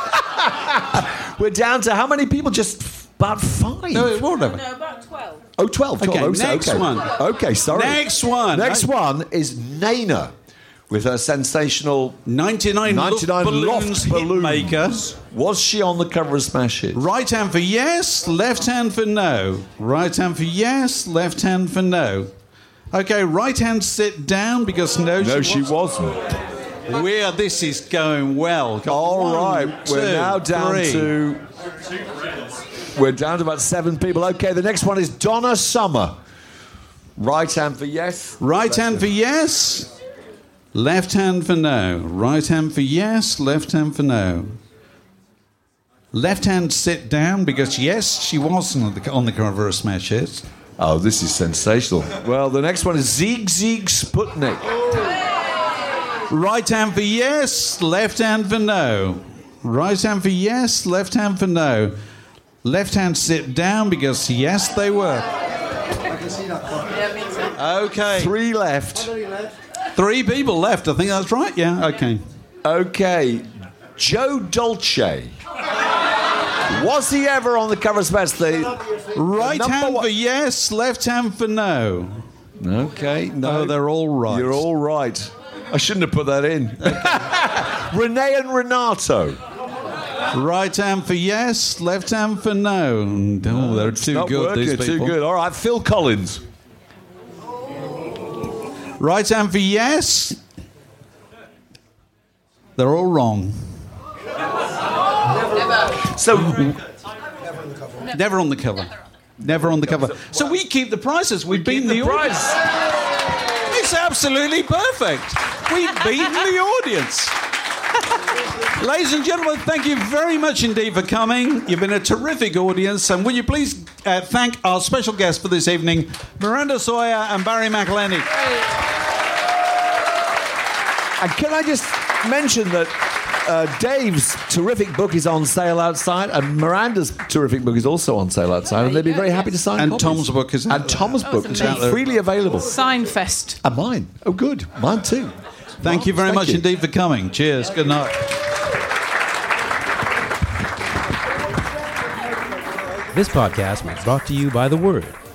We're down to how many people? Just f- about five? No, whatever. No, about twelve. Oh, twelve. twelve. Okay, Oh, so- next okay. one. Okay, sorry. Next one. Next I- one is Naina with her sensational ninety-nine, ninety-nine loft balloons, loft hit balloons. maker. Was she on the cover of Smash Hits? Right hand for yes, left hand for no. Right hand for yes, left hand for no. Okay, right hand sit down because no, No, she, she wasn't. wasn't. Where this is going well. Got All one, right, two, we're now down three. to... We're down to about seven people. Okay, the next one is Donna Summer. Right hand for yes. Right hand for yes, left hand for no. Right hand for yes, left hand for no. Left hand sit down because yes, she wasn't on the, on the cover of Smash Hits. Oh, this is sensational. Well, the next one is Zieg Zieg Sputnik. Right hand for yes, left hand for no. Right hand for yes, left hand for no. Left hand sit down because yes, they were. I can see that. Okay. Three left. Three people left. I think that's right. Yeah. Okay. Okay, Joe Dolce. Was he ever on the cover of Smash? The Right number hand one- for yes, left hand for no. Okay, no, Oh, they're all right. You're all right. I shouldn't have put that in. Renee and Renato. Right hand for yes, left hand for no. Oh, they're too Not good. working, These too people. good. All right, Phil Collins. Right hand for yes. They're all wrong. So, Never on the cover. Never on the cover. So we keep the prices. We've beaten the, the audience. price. It's absolutely perfect. We've beaten the audience. Ladies and gentlemen, thank you very much indeed for coming. You've been a terrific audience. And will you please uh, thank our special guests for this evening, Miranda Sawyer and Barry McElhenney. And can I just mention that uh, Dave's terrific book is on sale outside, and Miranda's terrific book is also on sale outside, and they'd be very happy to sign And copies. Tom's book is out And Tom's book it's is amazing. freely available. Signfest. And mine. Oh, good. Mine too. Thank you very Thank much you. indeed for coming. Cheers. Good night. This podcast was brought to you by The Word,